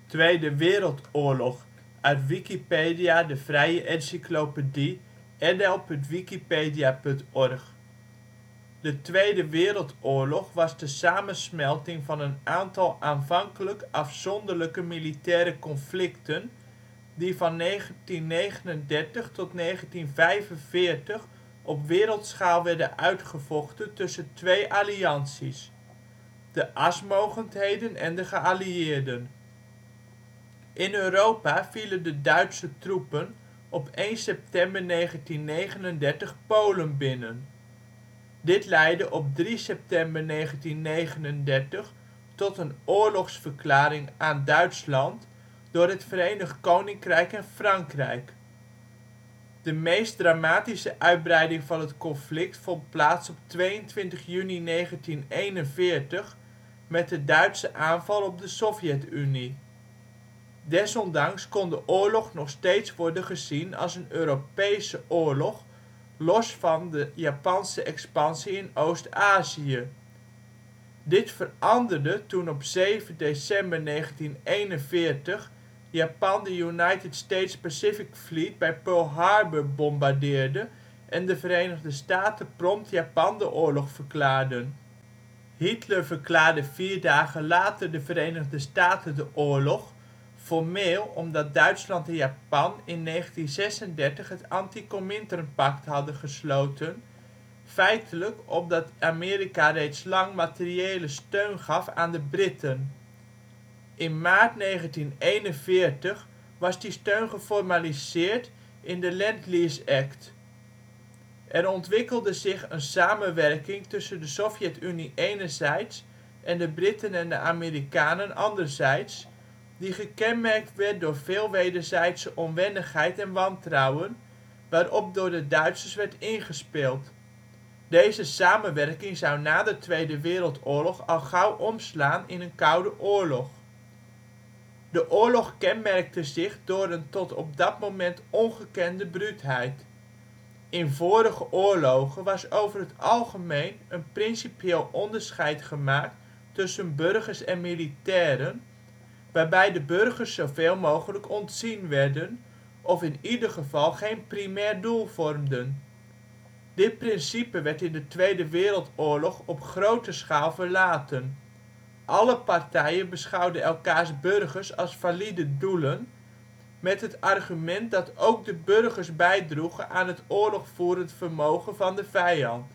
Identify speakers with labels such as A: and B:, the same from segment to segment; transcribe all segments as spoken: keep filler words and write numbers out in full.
A: Tweede Wereldoorlog, uit Wikipedia, de vrije encyclopedie. N L punt wikipedia punt org. De Tweede Wereldoorlog was de samensmelting van een aantal aanvankelijk afzonderlijke militaire conflicten die van negentien negenendertig tot negentien vijfenveertig op wereldschaal werden uitgevochten tussen twee allianties: de Asmogendheden en de geallieerden. In Europa vielen de Duitse troepen op één september negentien negenendertig Polen binnen. Dit leidde op drie september negentien negenendertig tot een oorlogsverklaring aan Duitsland door het Verenigd Koninkrijk en Frankrijk. De meest dramatische uitbreiding van het conflict vond plaats op tweeëntwintig juni negentien eenenveertig met de Duitse aanval op de Sovjet-Unie. Desondanks kon de oorlog nog steeds worden gezien als een Europese oorlog, los van de Japanse expansie in Oost-Azië. Dit veranderde toen op zeven december negentien eenenveertig Japan de United States Pacific Fleet bij Pearl Harbor bombardeerde en de Verenigde Staten prompt Japan de oorlog verklaarden. Hitler verklaarde vier dagen later de Verenigde Staten de oorlog, formeel omdat Duitsland en Japan in negentien zesendertig het Anti-Cominternpact hadden gesloten, feitelijk omdat Amerika reeds lang materiële steun gaf aan de Britten. In maart negentien eenenveertig was die steun geformaliseerd in de Lend-Lease Act. Er ontwikkelde zich een samenwerking tussen de Sovjet-Unie enerzijds en de Britten en de Amerikanen anderzijds, die gekenmerkt werd door veel wederzijdse onwennigheid en wantrouwen, waarop door de Duitsers werd ingespeeld. Deze samenwerking zou na de Tweede Wereldoorlog al gauw omslaan in een koude oorlog. De oorlog kenmerkte zich door een tot op dat moment ongekende bruutheid. In vorige oorlogen was over het algemeen een principieel onderscheid gemaakt tussen burgers en militairen, waarbij de burgers zoveel mogelijk ontzien werden, of in ieder geval geen primair doel vormden. Dit principe werd in de Tweede Wereldoorlog op grote schaal verlaten. Alle partijen beschouwden elkaars burgers als valide doelen, met het argument dat ook de burgers bijdroegen aan het oorlogvoerend vermogen van de vijand.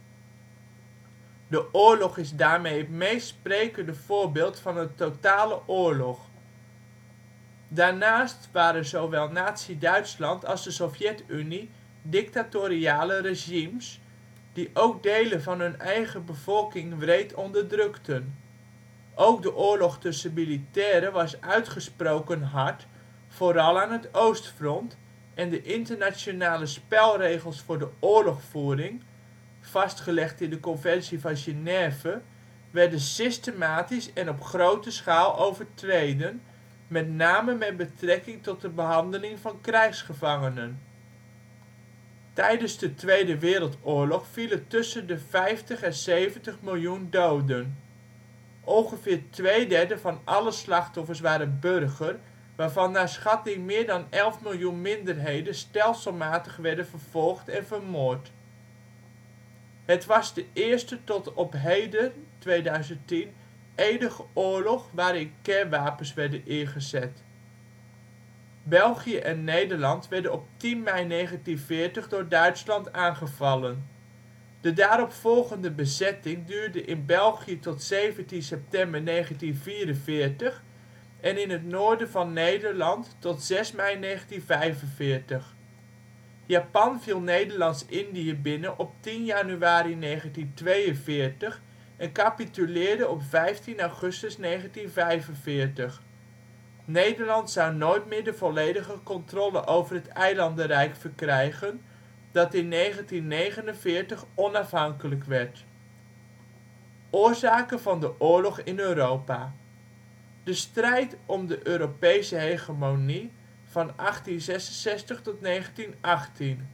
A: De oorlog is daarmee het meest sprekende voorbeeld van een totale oorlog. Daarnaast waren zowel nazi-Duitsland als de Sovjet-Unie dictatoriale regimes, die ook delen van hun eigen bevolking wreed onderdrukten. Ook de oorlog tussen militairen was uitgesproken hard, vooral aan het oostfront, en de internationale spelregels voor de oorlogvoering, vastgelegd in de Conventie van Genève, werden systematisch en op grote schaal overtreden, met name met betrekking tot de behandeling van krijgsgevangenen. Tijdens de Tweede Wereldoorlog vielen tussen de vijftig en zeventig miljoen doden. Ongeveer twee derde van alle slachtoffers waren burger, waarvan naar schatting meer dan elf miljoen minderheden stelselmatig werden vervolgd en vermoord. Het was de eerste tot op heden (tweeduizend tien) enige oorlog waarin kernwapens werden ingezet. België en Nederland werden op tien mei negentien veertig door Duitsland aangevallen. De daaropvolgende bezetting duurde in België tot zeventien september negentien vierenveertig en in het noorden van Nederland tot zes mei negentien vijfenveertig. Japan viel Nederlands-Indië binnen op tien januari negentien tweeënveertig en capituleerde op vijftien augustus negentien vijfenveertig. Nederland zou nooit meer de volledige controle over het eilandenrijk verkrijgen, dat in negentien negenenveertig onafhankelijk werd. Oorzaken van de oorlog in Europa. De strijd om de Europese hegemonie van achttien zesenzestig tot negentien achttien.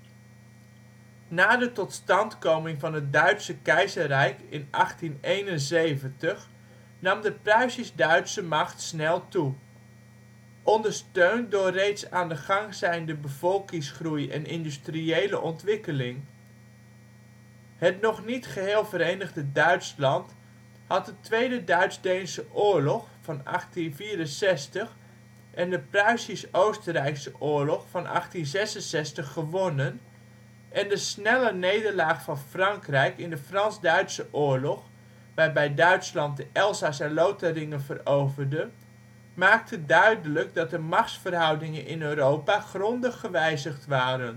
A: Na de totstandkoming van het Duitse Keizerrijk in achttien eenenzeventig nam de Pruisisch-Duitse macht snel toe ondersteund door reeds aan de gang zijnde bevolkingsgroei en industriële ontwikkeling. Het nog niet geheel verenigde Duitsland had de Tweede Duits-Deense Oorlog (achttien vierenzestig) en de Pruisisch-Oostenrijkse Oorlog van achttien zesenzestig gewonnen en de snelle nederlaag van Frankrijk in de Frans-Duitse Oorlog, waarbij Duitsland de Elzas en Lotharingen veroverde, maakte duidelijk dat de machtsverhoudingen in Europa grondig gewijzigd waren.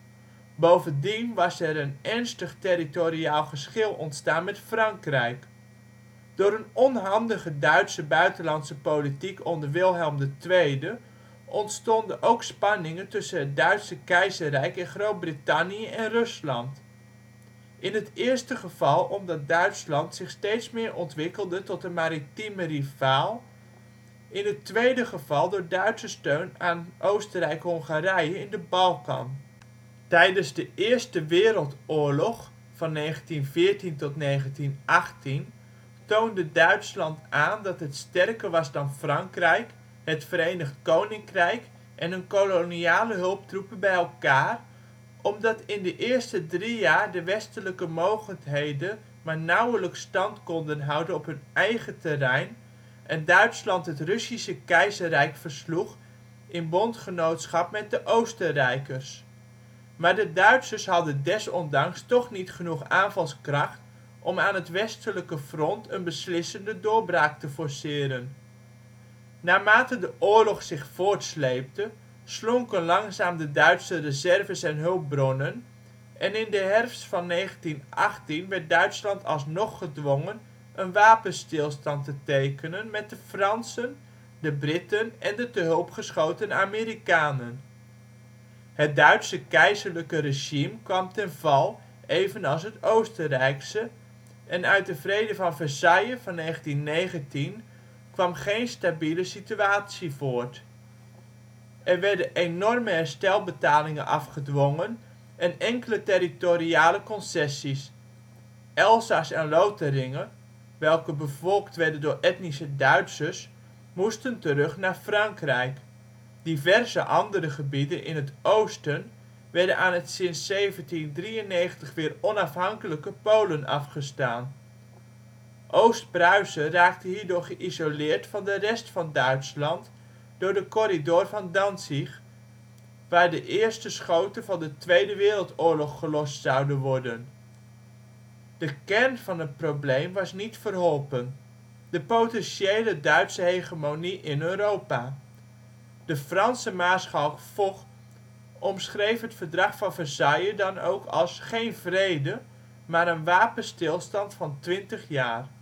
A: Bovendien was er een ernstig territoriaal geschil ontstaan met Frankrijk. Door een onhandige Duitse buitenlandse politiek onder Wilhelm de Tweede ontstonden ook spanningen tussen het Duitse Keizerrijk en Groot-Brittannië en Rusland. In het eerste geval omdat Duitsland zich steeds meer ontwikkelde tot een maritieme rivaal, in het tweede geval door Duitse steun aan Oostenrijk-Hongarije in de Balkan. Tijdens de Eerste Wereldoorlog (negentien veertien tot negentien achttien) toonde Duitsland aan dat het sterker was dan Frankrijk, het Verenigd Koninkrijk en hun koloniale hulptroepen bij elkaar, omdat in de eerste drie jaar de westelijke mogendheden maar nauwelijks stand konden houden op hun eigen terrein en Duitsland het Russische Keizerrijk versloeg in bondgenootschap met de Oostenrijkers. Maar de Duitsers hadden desondanks toch niet genoeg aanvalskracht om aan het westelijke front een beslissende doorbraak te forceren. Naarmate de oorlog zich voortsleepte, slonken langzaam de Duitse reserves en hulpbronnen en in de herfst van negentien achttien werd Duitsland alsnog gedwongen een wapenstilstand te tekenen met de Fransen, de Britten en de te hulp geschoten Amerikanen. Het Duitse keizerlijke regime kwam ten val, evenals het Oostenrijkse, en uit de Vrede van Versailles van negentien negentien kwam geen stabiele situatie voort. Er werden enorme herstelbetalingen afgedwongen en enkele territoriale concessies. Elzas en Lotharingen, welke bevolkt werden door etnische Duitsers, moesten terug naar Frankrijk. Diverse andere gebieden in het oosten werden aan het sinds zeventien drieënnegentig weer onafhankelijke Polen afgestaan. Oost-Pruisen raakte hierdoor geïsoleerd van de rest van Duitsland door de Corridor van Danzig, waar de eerste schoten van de Tweede Wereldoorlog gelost zouden worden. De kern van het probleem was niet verholpen: de potentiële Duitse hegemonie in Europa. De Franse maarschalk Foch omschreef het Verdrag van Versailles dan ook als " geen vrede, maar een wapenstilstand van twintig jaar ".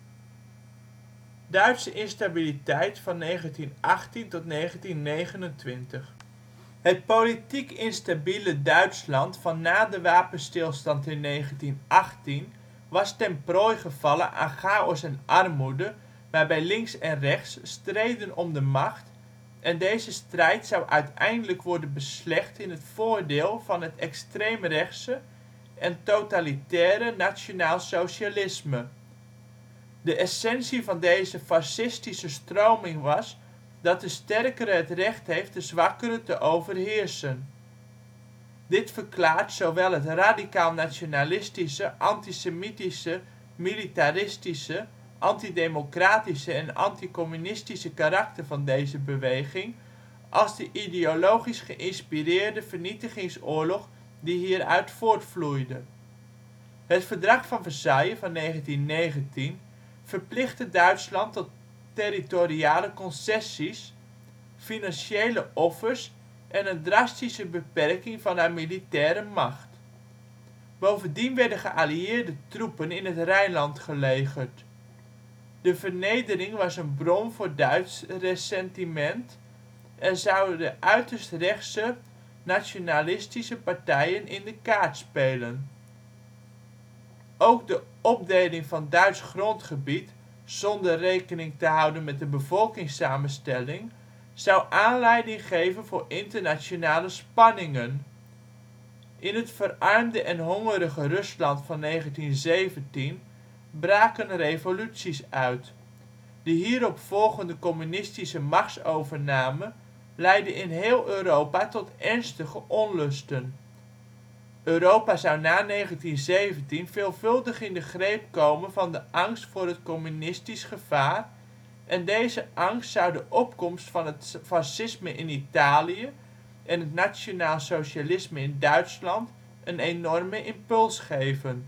A: Duitse instabiliteit van negentien achttien tot negentien negenentwintig. Het politiek instabiele Duitsland van na de wapenstilstand in negentien achttien was ten prooi gevallen aan chaos en armoede waarbij links en rechts streden om de macht en deze strijd zou uiteindelijk worden beslecht in het voordeel van het extreemrechtse en totalitaire nationaalsocialisme. De essentie van deze fascistische stroming was dat de sterkere het recht heeft de zwakkere te overheersen. Dit verklaart zowel het radicaal nationalistische, antisemitische, militaristische, antidemocratische en anticommunistische karakter van deze beweging als de ideologisch geïnspireerde vernietigingsoorlog die hieruit voortvloeide. Het Verdrag van Versailles van negentien negentien verplichtte Duitsland tot territoriale concessies, financiële offers en een drastische beperking van haar militaire macht. Bovendien werden geallieerde troepen in het Rijnland gelegerd. De vernedering was een bron voor Duits ressentiment en zouden uiterst rechtse nationalistische partijen in de kaart spelen. Ook de opdeling van Duits grondgebied, zonder rekening te houden met de bevolkingssamenstelling, zou aanleiding geven voor internationale spanningen. In het verarmde en hongerige Rusland van negentien zeventien braken revoluties uit. De hierop volgende communistische machtsovername leidde in heel Europa tot ernstige onlusten. Europa zou na negentien zeventien veelvuldig in de greep komen van de angst voor het communistisch gevaar, en deze angst zou de opkomst van het fascisme in Italië en het nationaalsocialisme in Duitsland een enorme impuls geven.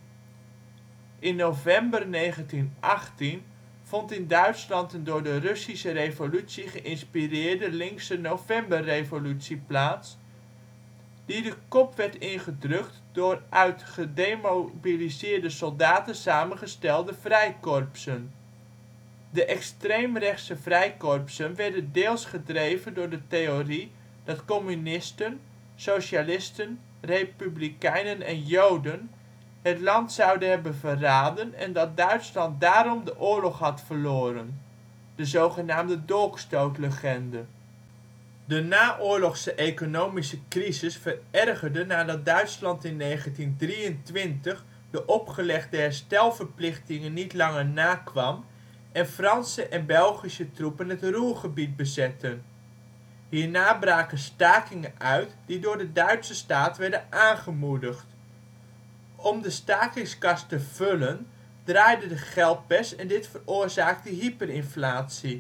A: In november negentien achttien vond in Duitsland een door de Russische Revolutie geïnspireerde linkse Novemberrevolutie plaats, die de kop werd ingedrukt door uit gedemobiliseerde soldaten samengestelde vrijkorpsen. De extreemrechtse vrijkorpsen werden deels gedreven door de theorie dat communisten, socialisten, republikeinen en Joden het land zouden hebben verraden en dat Duitsland daarom de oorlog had verloren, de zogenaamde Dolkstootlegende. De naoorlogse economische crisis verergerde nadat Duitsland in negentien drieëntwintig de opgelegde herstelverplichtingen niet langer nakwam en Franse en Belgische troepen het Ruhrgebied bezetten. Hierna braken stakingen uit die door de Duitse staat werden aangemoedigd. Om de stakingskas te vullen draaide de geldpers en dit veroorzaakte hyperinflatie.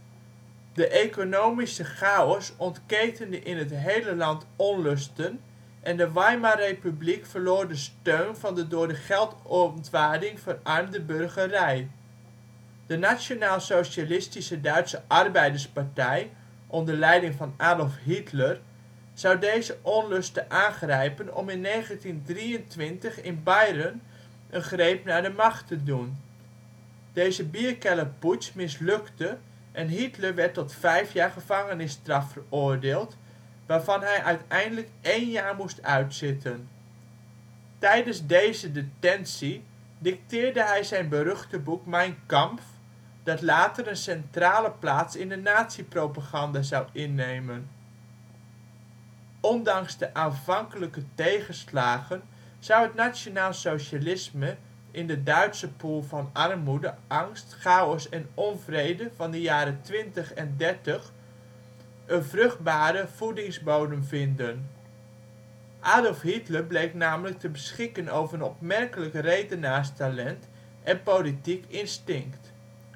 A: De economische chaos ontketende in het hele land onlusten en de Weimarrepubliek verloor de steun van de door de geldontwaarding verarmde burgerij. De Nationaalsocialistische Duitse Arbeiderspartij onder leiding van Adolf Hitler zou deze onlusten aangrijpen om in negentien drieëntwintig in Beieren een greep naar de macht te doen. Deze Bierkellerputsch mislukte en Hitler werd tot vijf jaar gevangenisstraf veroordeeld, waarvan hij uiteindelijk één jaar moest uitzitten. Tijdens deze detentie dicteerde hij zijn beruchte boek Mein Kampf, dat later een centrale plaats in de nazi-propaganda zou innemen. Ondanks de aanvankelijke tegenslagen zou het nationaalsocialisme in de Duitse poel van armoede, angst, chaos en onvrede van de jaren twintig en dertig een vruchtbare voedingsbodem vinden. Adolf Hitler bleek namelijk te beschikken over een opmerkelijk redenaarstalent en politiek instinct.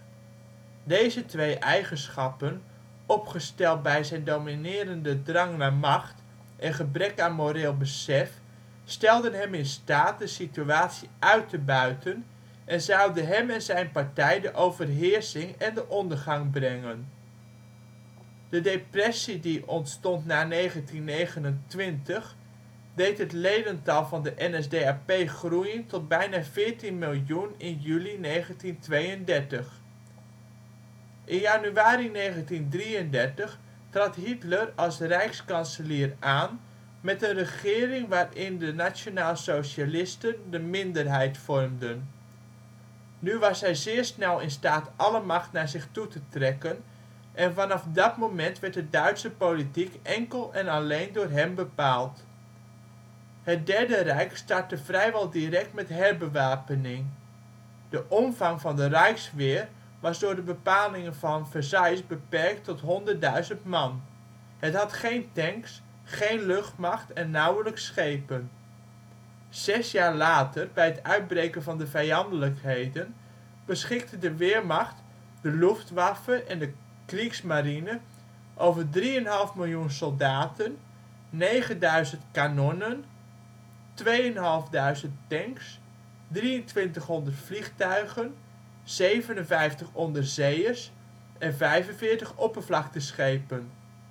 A: Deze twee eigenschappen, opgesteld bij zijn dominerende drang naar macht en gebrek aan moreel besef, stelden hem in staat de situatie uit te buiten en zouden hem en zijn partij de overheersing en de ondergang brengen. De depressie die ontstond na negentien negenentwintig deed het ledental van de N S D A P groeien tot bijna veertien miljoen in juli negentien tweeëndertig. In januari negentien drieëndertig trad Hitler als rijkskanselier aan met een regering waarin de nationaalsocialisten de minderheid vormden. Nu was hij zeer snel in staat alle macht naar zich toe te trekken en vanaf dat moment werd de Duitse politiek enkel en alleen door hem bepaald. Het Derde Rijk startte vrijwel direct met herbewapening. De omvang van de Rijksweer was door de bepalingen van Versailles beperkt tot honderdduizend man. Het had geen tanks, geen luchtmacht en nauwelijks schepen. Zes jaar later, bij het uitbreken van de vijandelijkheden, beschikte de Wehrmacht, de Luftwaffe en de Kriegsmarine over drieënhalf miljoen soldaten, negenduizend kanonnen, tweeënhalfduizend tanks, drieëntwintighonderd vliegtuigen, zevenenvijftig onderzeeërs en vijfenveertig oppervlakteschepen.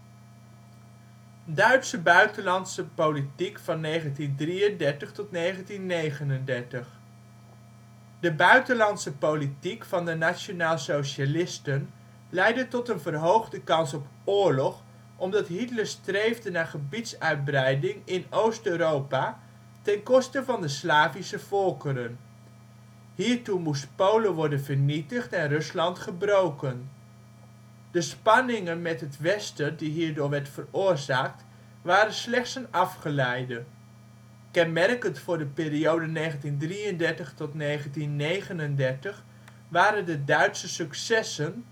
A: Duitse buitenlandse politiek van negentien drieëndertig tot negentien negenendertig. De buitenlandse politiek van de nationaalsocialisten leidde tot een verhoogde kans op oorlog omdat Hitler streefde naar gebiedsuitbreiding in Oost-Europa ten koste van de Slavische volkeren. Hiertoe moest Polen worden vernietigd en Rusland gebroken. De spanningen met het Westen die hierdoor werd veroorzaakt waren slechts een afgeleide. Kenmerkend voor de periode negentien drieëndertig tot negentien negenendertig waren de Duitse successen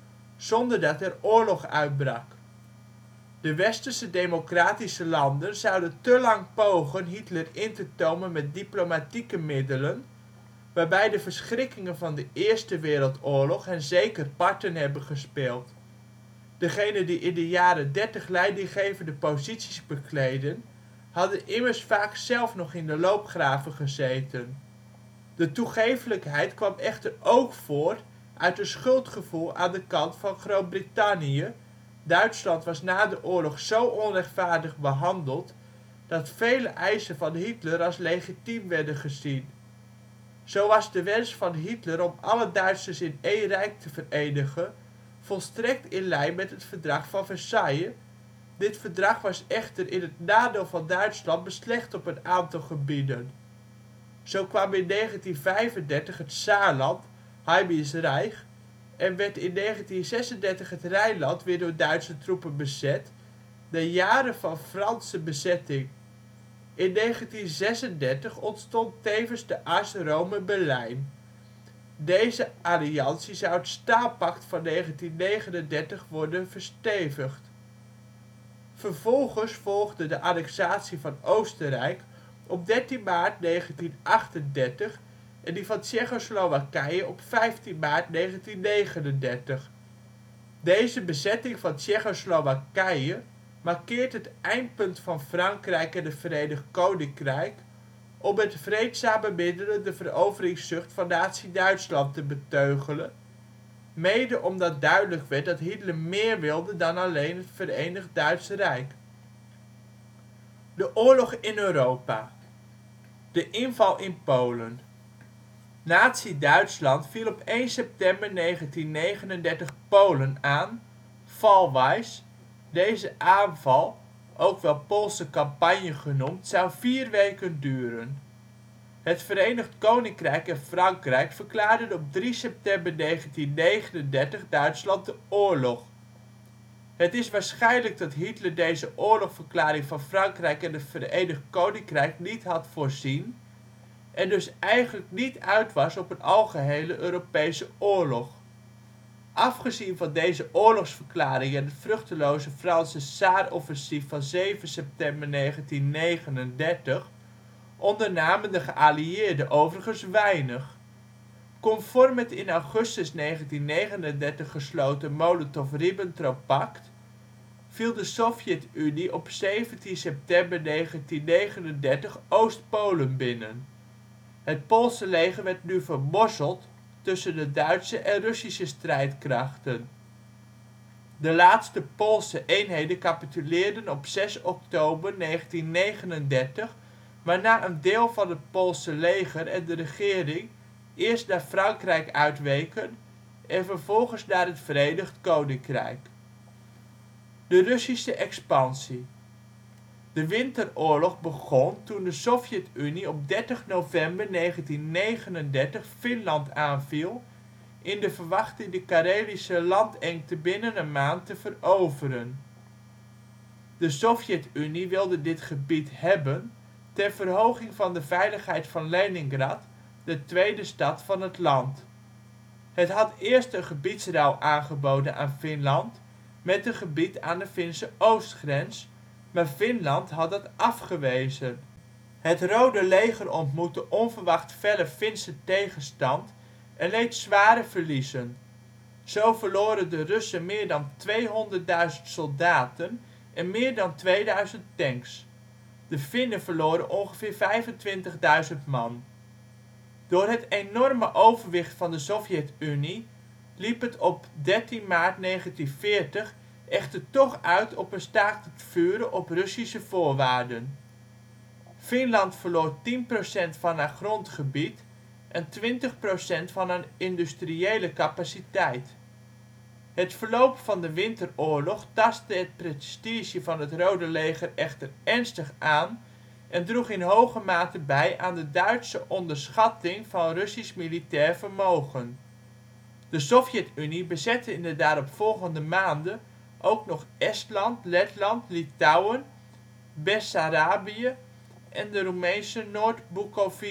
A: zonder dat er oorlog uitbrak. De westerse democratische landen zouden te lang pogen Hitler in te tomen met diplomatieke middelen, waarbij de verschrikkingen van de Eerste Wereldoorlog hen zeker parten hebben gespeeld. Degenen die in de jaren dertig leidinggevende posities bekleedden, hadden immers vaak zelf nog in de loopgraven gezeten. De toegeeflijkheid kwam echter ook voort uit een schuldgevoel aan de kant van Groot-Brittannië. Duitsland was na de oorlog zo onrechtvaardig behandeld, dat vele eisen van Hitler als legitiem werden gezien. Zo was de wens van Hitler om alle Duitsers in één rijk te verenigen volstrekt in lijn met het Verdrag van Versailles. Dit verdrag was echter in het nadeel van Duitsland beslecht op een aantal gebieden. Zo kwam in negentien vijfendertig het Saarland (Heimisch Reich) en werd in negentien zesendertig het Rijnland weer door Duitse troepen bezet, na jaren van Franse bezetting. In negentien zesendertig ontstond tevens de As Rome-Berlijn. Deze alliantie zou het Staalpact van negentien negenendertig worden verstevigd. Vervolgens volgde de annexatie van Oostenrijk op dertien maart negentien achtendertig en die van Tsjechoslowakije op vijftien maart negentien negenendertig. Deze bezetting van Tsjechoslowakije markeert het eindpunt van Frankrijk en het Verenigd Koninkrijk om met vreedzame middelen de veroveringszucht van nazi-Duitsland te beteugelen, mede omdat duidelijk werd dat Hitler meer wilde dan alleen het Verenigd Duits Rijk. De oorlog in Europa. De inval in Polen. Nazi-Duitsland viel op één september negentien negenendertig Polen aan, Fallweis. Deze aanval, ook wel Poolse campagne genoemd, zou vier weken duren. Het Verenigd Koninkrijk en Frankrijk verklaarden op drie september negentien negenendertig Duitsland de oorlog. Het is waarschijnlijk dat Hitler deze oorlogsverklaring van Frankrijk en het Verenigd Koninkrijk niet had voorzien en dus eigenlijk niet uit was op een algehele Europese oorlog. Afgezien van deze oorlogsverklaring en het vruchteloze Franse Saaroffensief van zeven september negentien negenendertig ondernamen de geallieerden overigens weinig. Conform het in augustus negentien negenendertig gesloten Molotov-Ribbentrop-pact viel de Sovjet-Unie op zeventien september negentien negenendertig Oost-Polen binnen. Het Poolse leger werd nu vermorzeld tussen de Duitse en Russische strijdkrachten. De laatste Poolse eenheden capituleerden op zes oktober negentien negenendertig, waarna een deel van het Poolse leger en de regering eerst naar Frankrijk uitweken en vervolgens naar het Verenigd Koninkrijk. De Russische expansie. De Winteroorlog begon toen de Sovjet-Unie op dertig november negentien negenendertig Finland aanviel in de verwachting de Karelische landengte binnen een maand te veroveren. De Sovjet-Unie wilde dit gebied hebben ter verhoging van de veiligheid van Leningrad, de tweede stad van het land. Het had eerst een gebiedsruil aangeboden aan Finland met een gebied aan de Finse oostgrens, maar Finland had dat afgewezen. Het Rode Leger ontmoette onverwacht felle Finse tegenstand en leed zware verliezen. Zo verloren de Russen meer dan tweehonderdduizend soldaten en meer dan tweeduizend tanks. De Finnen verloren ongeveer vijfentwintigduizend man. Door het enorme overwicht van de Sovjet-Unie liep het op dertien maart negentien veertig echter toch uit op een staakt-het-vuren op Russische voorwaarden. Finland verloor tien procent van haar grondgebied en twintig procent van haar industriële capaciteit. Het verloop van de Winteroorlog tastte het prestige van het Rode Leger echter ernstig aan en droeg in hoge mate bij aan de Duitse onderschatting van Russisch militair vermogen. De Sovjet-Unie bezette in de daaropvolgende maanden ook nog Estland, Letland, Litouwen, Bessarabië en de Roemeense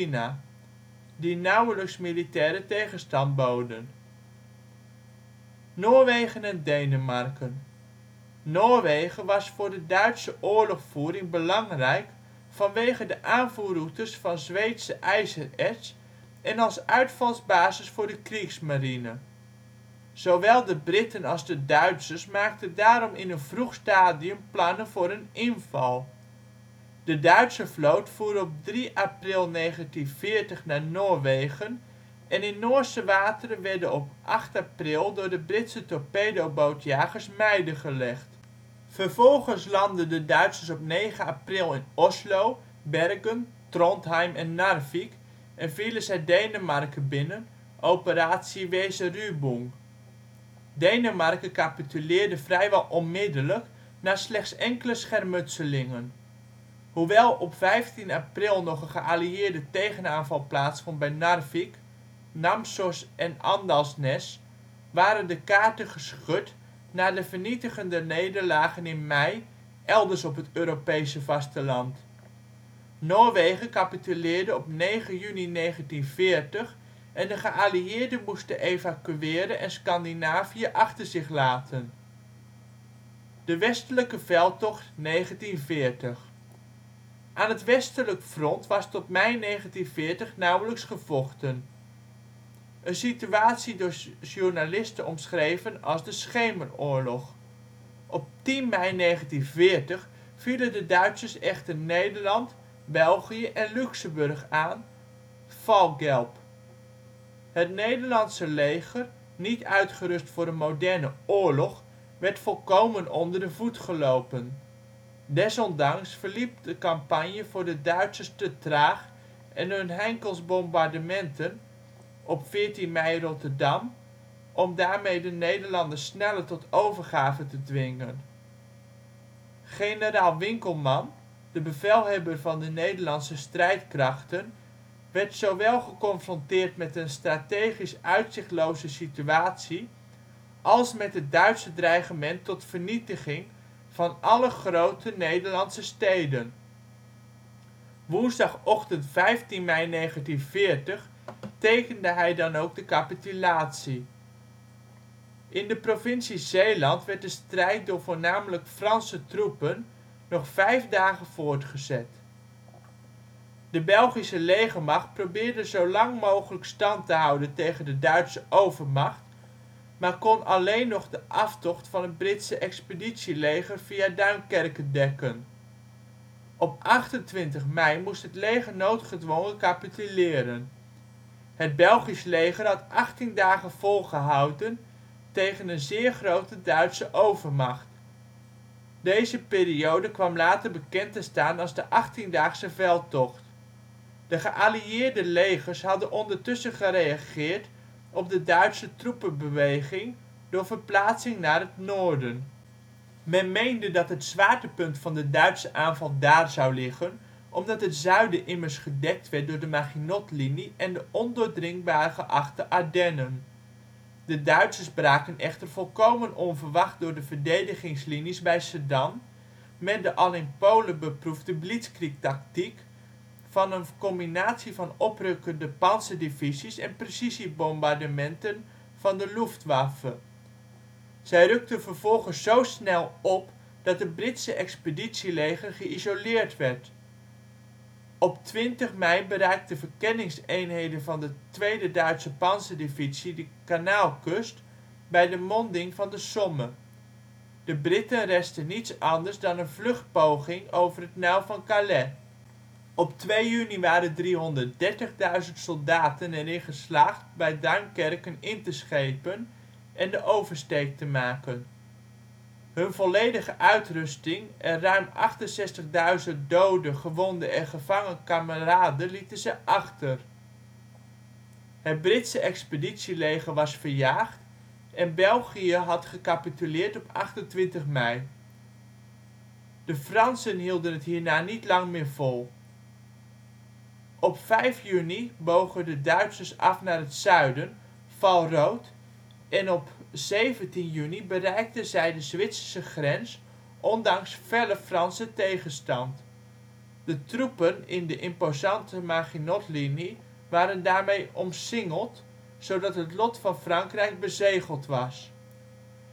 A: Noord-Bukovina, die nauwelijks militaire tegenstand boden. Noorwegen en Denemarken. Noorwegen was voor de Duitse oorlogvoering belangrijk vanwege de aanvoerroutes van Zweedse ijzererts en als uitvalsbasis voor de Kriegsmarine. Zowel de Britten als de Duitsers maakten daarom in een vroeg stadium plannen voor een inval. De Duitse vloot voer op drie april negentien veertig naar Noorwegen en in Noorse wateren werden op acht april door de Britse torpedobootjagers mijnen gelegd. Vervolgens landden de Duitsers op negen april in Oslo, Bergen, Trondheim en Narvik en vielen zij Denemarken binnen (Operatie Weserübung). Denemarken capituleerde vrijwel onmiddellijk na slechts enkele schermutselingen. Hoewel op vijftien april nog een geallieerde tegenaanval plaatsvond bij Narvik, Namsos en Åndalsnes waren de kaarten geschud na de vernietigende nederlagen in mei elders op het Europese vasteland. Noorwegen capituleerde op negen juni negentien veertig en de geallieerden moesten evacueren en Scandinavië achter zich laten. De Westelijke Veldtocht negentien veertig. Aan het westelijk front was tot mei negentien veertig nauwelijks gevochten. Een situatie door journalisten omschreven als de Schemeroorlog. Op tien mei negentien veertig vielen de Duitsers echter Nederland, België en Luxemburg aan (Fall-Gelb). Het Nederlandse leger, niet uitgerust voor een moderne oorlog, werd volkomen onder de voet gelopen. Desondanks verliep de campagne voor de Duitsers te traag en hun Henkels bombardementen (op veertien mei Rotterdam) om daarmee de Nederlanders sneller tot overgave te dwingen. Generaal Winkelman, de bevelhebber van de Nederlandse strijdkrachten, werd zowel geconfronteerd met een strategisch uitzichtloze situatie als met het Duitse dreigement tot vernietiging van alle grote Nederlandse steden. Woensdagochtend vijftien mei negentien veertig tekende hij dan ook de capitulatie. In de provincie Zeeland werd de strijd door voornamelijk Franse troepen nog vijf dagen voortgezet. De Belgische legermacht probeerde zo lang mogelijk stand te houden tegen de Duitse overmacht, maar kon alleen nog de aftocht van het Britse expeditieleger via Duinkerke dekken. Op achtentwintig mei moest het leger noodgedwongen capituleren. Het Belgisch leger had achttien dagen volgehouden tegen een zeer grote Duitse overmacht. Deze periode kwam later bekend te staan als de Achttiendaagse Veldtocht. De geallieerde legers hadden ondertussen gereageerd op de Duitse troepenbeweging door verplaatsing naar het noorden. Men meende dat het zwaartepunt van de Duitse aanval daar zou liggen, omdat het zuiden immers gedekt werd door de Maginotlinie en de ondoordringbaar geachte Ardennen. De Duitsers braken echter volkomen onverwacht door de verdedigingslinies bij Sedan, met de al in Polen beproefde blitzkriegtactiek van een combinatie van oprukkende pantser-divisies en precisiebombardementen van de Luftwaffe. Zij rukten vervolgens zo snel op dat het Britse expeditieleger geïsoleerd werd. Op twintig mei bereikten verkenningseenheden van de tweede Duitse pantserdivisie de Kanaalkust bij de monding van de Somme. De Britten restte niets anders dan een vluchtpoging over het Mijl van Calais. Op twee juni waren driehonderddertigduizend soldaten erin geslaagd bij Duinkerken in te schepen en de oversteek te maken. Hun volledige uitrusting en ruim achtenzestigduizend dode, gewonde en gevangen kameraden lieten ze achter. Het Britse expeditieleger was verjaagd en België had gecapituleerd op achtentwintig mei. De Fransen hielden het hierna niet lang meer vol. Op vijf juni bogen de Duitsers af naar het zuiden (Valrood) en op zeventien juni bereikten zij de Zwitserse grens ondanks felle Franse tegenstand. De troepen in de imposante Maginotlinie waren daarmee omsingeld, zodat het lot van Frankrijk bezegeld was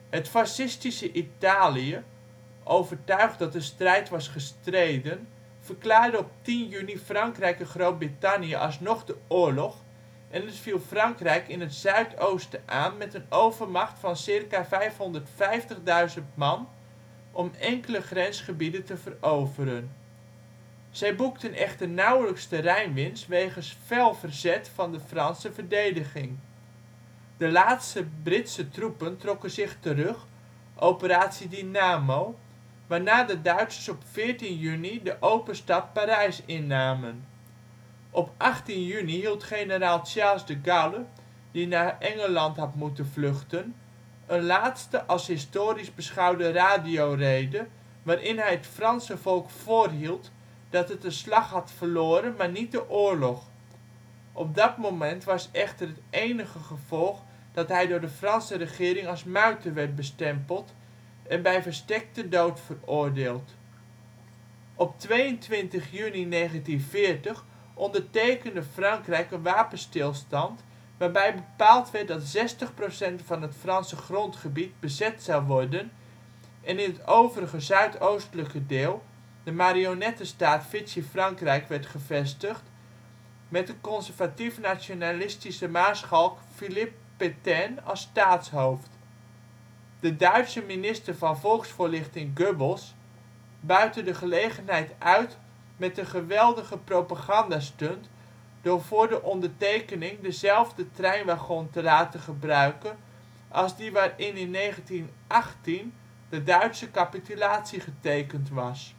A: Het fascistische Italië, overtuigd dat de strijd was gestreden, verklaarde op tien juni Frankrijk en Groot-Brittannië alsnog de oorlog en het viel Frankrijk in het zuidoosten aan met een overmacht van circa vijfhonderdvijftigduizend man om enkele grensgebieden te veroveren. Zij boekten echter nauwelijks terreinwinst wegens fel verzet van de Franse verdediging. De laatste Britse troepen trokken zich terug (Operatie Dynamo), waarna de Duitsers op veertien juni de Open Stad Parijs innamen. Op achttien juni hield generaal Charles de Gaulle, die naar Engeland had moeten vluchten, een laatste als historisch beschouwde radiorede waarin hij het Franse volk voorhield dat het de slag had verloren, maar niet de oorlog. Op dat moment was echter het enige gevolg dat hij door de Franse regering als muiter werd bestempeld en bij verstek ter dood veroordeeld. Op tweeëntwintig juni negentien veertig ondertekende Frankrijk een wapenstilstand waarbij bepaald werd dat zestig procent van het Franse grondgebied bezet zou worden en in het overige zuidoostelijke deel de marionettenstaat Vichy-Frankrijk werd gevestigd met de conservatief-nationalistische maarschalk Philippe Pétain als staatshoofd. De Duitse minister van Volksvoorlichting Goebbels buitte de gelegenheid uit met een geweldige propagandastunt door voor de ondertekening dezelfde treinwagon te laten gebruiken als die waarin in negentien achttien de Duitse capitulatie getekend was.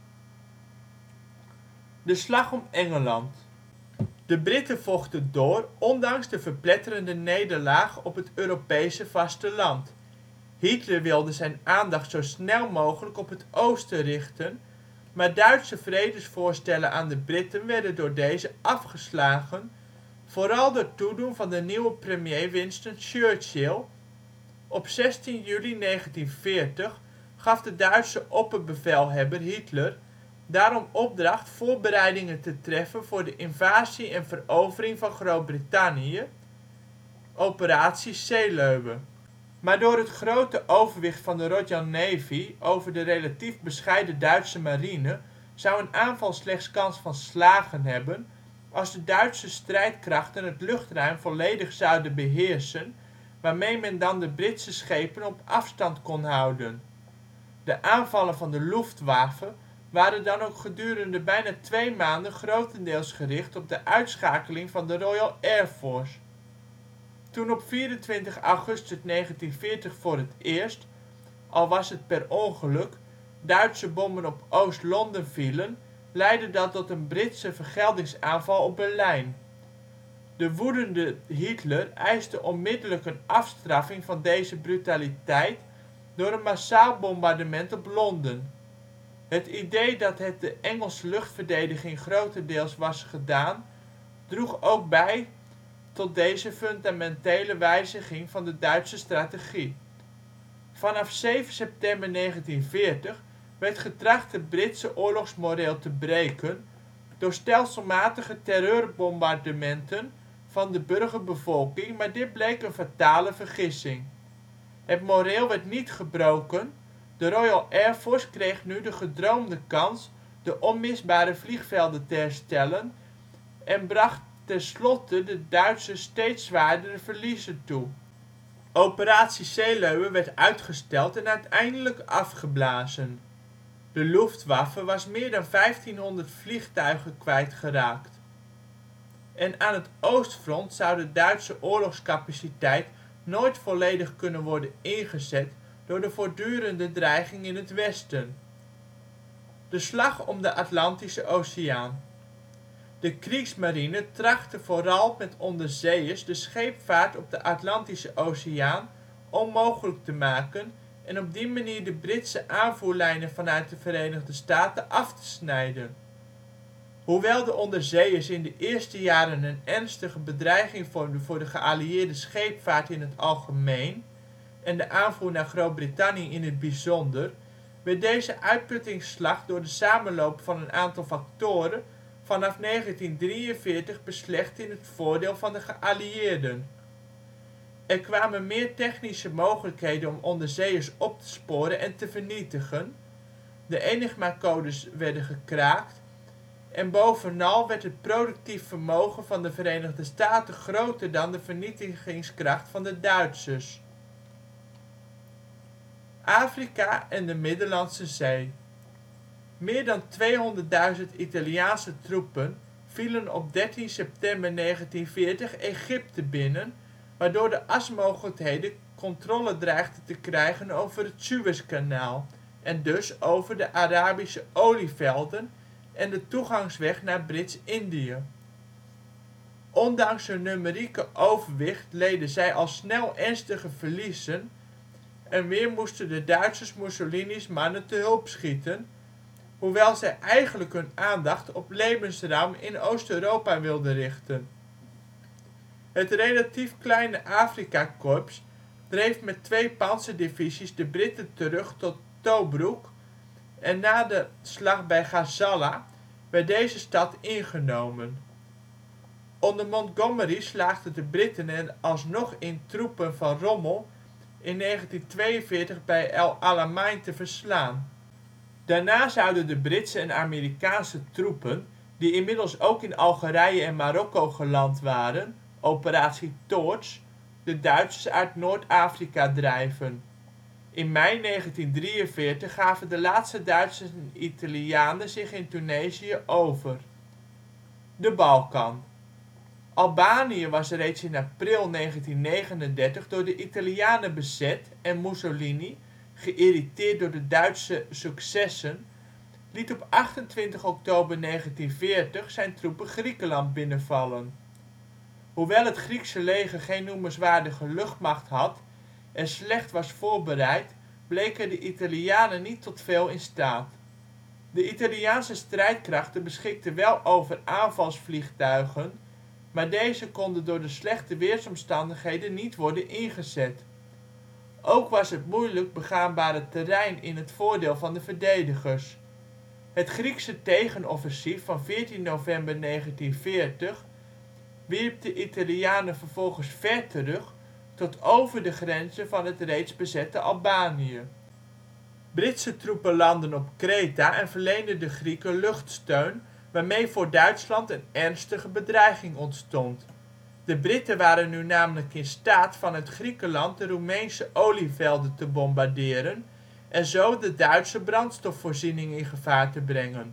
A: De Slag om Engeland. De Britten vochten door ondanks de verpletterende nederlaag op het Europese vasteland. Hitler wilde zijn aandacht zo snel mogelijk op het oosten richten, maar Duitse vredesvoorstellen aan de Britten werden door deze afgeslagen, vooral door toedoen van de nieuwe premier Winston Churchill. Op zestien juli negentien veertig gaf de Duitse opperbevelhebber Hitler daarom opdracht voorbereidingen te treffen voor de invasie en verovering van Groot-Brittannië (Operatie Seelöwe). Maar door het grote overwicht van de Royal Navy over de relatief bescheiden Duitse marine zou een aanval slechts kans van slagen hebben als de Duitse strijdkrachten het luchtruim volledig zouden beheersen, waarmee men dan de Britse schepen op afstand kon houden. De aanvallen van de Luftwaffe waren dan ook gedurende bijna twee maanden grotendeels gericht op de uitschakeling van de Royal Air Force. Toen op vierentwintig augustus negentien veertig voor het eerst, al was het per ongeluk, Duitse bommen op Oost-Londen vielen, leidde dat tot een Britse vergeldingsaanval op Berlijn. De woedende Hitler eiste onmiddellijk een afstraffing van deze brutaliteit door een massaal bombardement op Londen. Het idee dat het de Engelse luchtverdediging grotendeels was gedaan droeg ook bij tot deze fundamentele wijziging van de Duitse strategie. Vanaf zeven september negentien veertig werd getracht het Britse oorlogsmoreel te breken door stelselmatige terreurbombardementen van de burgerbevolking, maar dit bleek een fatale vergissing. Het moreel werd niet gebroken, de Royal Air Force kreeg nu de gedroomde kans de onmisbare vliegvelden te herstellen en bracht tenslotte de Duitsers steeds zwaardere verliezen toe. Operatie Seelöwe werd uitgesteld en uiteindelijk afgeblazen. De Luftwaffe was meer dan vijftienhonderd vliegtuigen kwijtgeraakt. En aan het oostfront zou de Duitse oorlogscapaciteit nooit volledig kunnen worden ingezet door de voortdurende dreiging in het westen. De Slag om de Atlantische Oceaan. De Kriegsmarine trachtte vooral met onderzeeërs de scheepvaart op de Atlantische Oceaan onmogelijk te maken en op die manier de Britse aanvoerlijnen vanuit de Verenigde Staten af te snijden. Hoewel de onderzeeërs in de eerste jaren een ernstige bedreiging vormden voor de geallieerde scheepvaart in het algemeen en de aanvoer naar Groot-Brittannië in het bijzonder, werd deze uitputtingsslag door de samenloop van een aantal factoren vanaf negentien drieënveertig beslecht in het voordeel van de geallieerden. Er kwamen meer technische mogelijkheden om onderzeeërs op te sporen en te vernietigen, de Enigmacodes werden gekraakt, en bovenal werd het productief vermogen van de Verenigde Staten groter dan de vernietigingskracht van de Duitsers. Afrika en de Middellandse Zee. Meer dan tweehonderdduizend Italiaanse troepen vielen op dertien september negentienveertig Egypte binnen, waardoor de Asmogendheden controle dreigden te krijgen over het Suezkanaal, en dus over de Arabische olievelden en de toegangsweg naar Brits-Indië. Ondanks hun numerieke overwicht leden zij al snel ernstige verliezen en weer moesten de Duitsers Mussolini 's mannen te hulp schieten, hoewel zij eigenlijk hun aandacht op Lebensraum in Oost-Europa wilden richten. Het relatief kleine Afrikakorps dreef met twee pantserdivisies de Britten terug tot Tobroek en na de Slag bij Gazala werd deze stad ingenomen. Onder Montgomery slaagden de Britten er alsnog in troepen van Rommel in negentien tweeënveertig bij El Alamein te verslaan. Daarna zouden de Britse en Amerikaanse troepen, die inmiddels ook in Algerije en Marokko geland waren (Operatie Toorts), de Duitsers uit Noord-Afrika drijven. In mei negentien drieënveertig gaven de laatste Duitsers en Italianen zich in Tunesië over. De Balkan. Albanië was reeds in april negentien negenendertig door de Italianen bezet en Mussolini, geïrriteerd door de Duitse successen, liet op achtentwintig oktober negentien veertig zijn troepen Griekenland binnenvallen. Hoewel het Griekse leger geen noemenswaardige luchtmacht had en slecht was voorbereid, bleken de Italianen niet tot veel in staat. De Italiaanse strijdkrachten beschikten wel over aanvalsvliegtuigen, maar deze konden door de slechte weersomstandigheden niet worden ingezet. Ook was het moeilijk begaanbare terrein in het voordeel van de verdedigers. Het Griekse tegenoffensief van veertien november negentien veertig wierp de Italianen vervolgens ver terug tot over de grenzen van het reeds bezette Albanië. Britse troepen landden op Kreta en verleenden de Grieken luchtsteun, waarmee voor Duitsland een ernstige bedreiging ontstond. De Britten waren nu namelijk in staat vanuit Griekenland de Roemeense olievelden te bombarderen en zo de Duitse brandstofvoorziening in gevaar te brengen.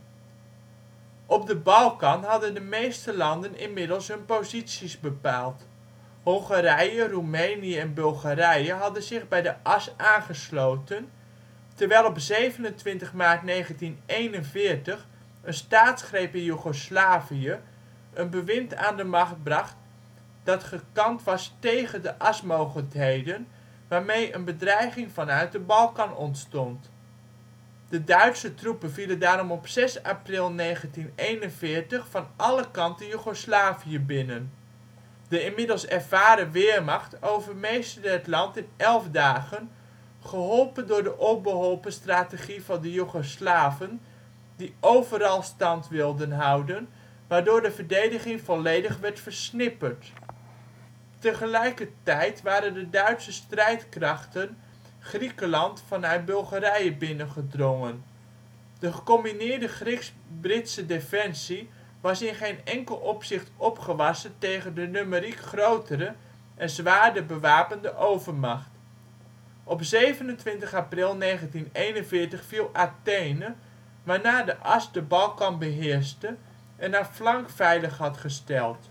A: Op de Balkan hadden de meeste landen inmiddels hun posities bepaald. Hongarije, Roemenië en Bulgarije hadden zich bij de As aangesloten, terwijl op zevenentwintig maart negentien eenenveertig een staatsgreep in Joegoslavië een bewind aan de macht bracht dat gekant was tegen de Asmogendheden, waarmee een bedreiging vanuit de Balkan ontstond. De Duitse troepen vielen daarom op zes april negentien eenenveertig van alle kanten Joegoslavië binnen. De inmiddels ervaren Wehrmacht overmeesterde het land in elf dagen, geholpen door de onbeholpen strategie van de Joegoslaven die overal stand wilden houden, waardoor de verdediging volledig werd versnipperd. Tegelijkertijd waren de Duitse strijdkrachten Griekenland vanuit Bulgarije binnengedrongen. De gecombineerde Grieks-Britse defensie was in geen enkel opzicht opgewassen tegen de numeriek grotere en zwaarder bewapende overmacht. Op zevenentwintig april negentien eenenveertig viel Athene, waarna de As de Balkan beheerste en haar flank veilig had gesteld.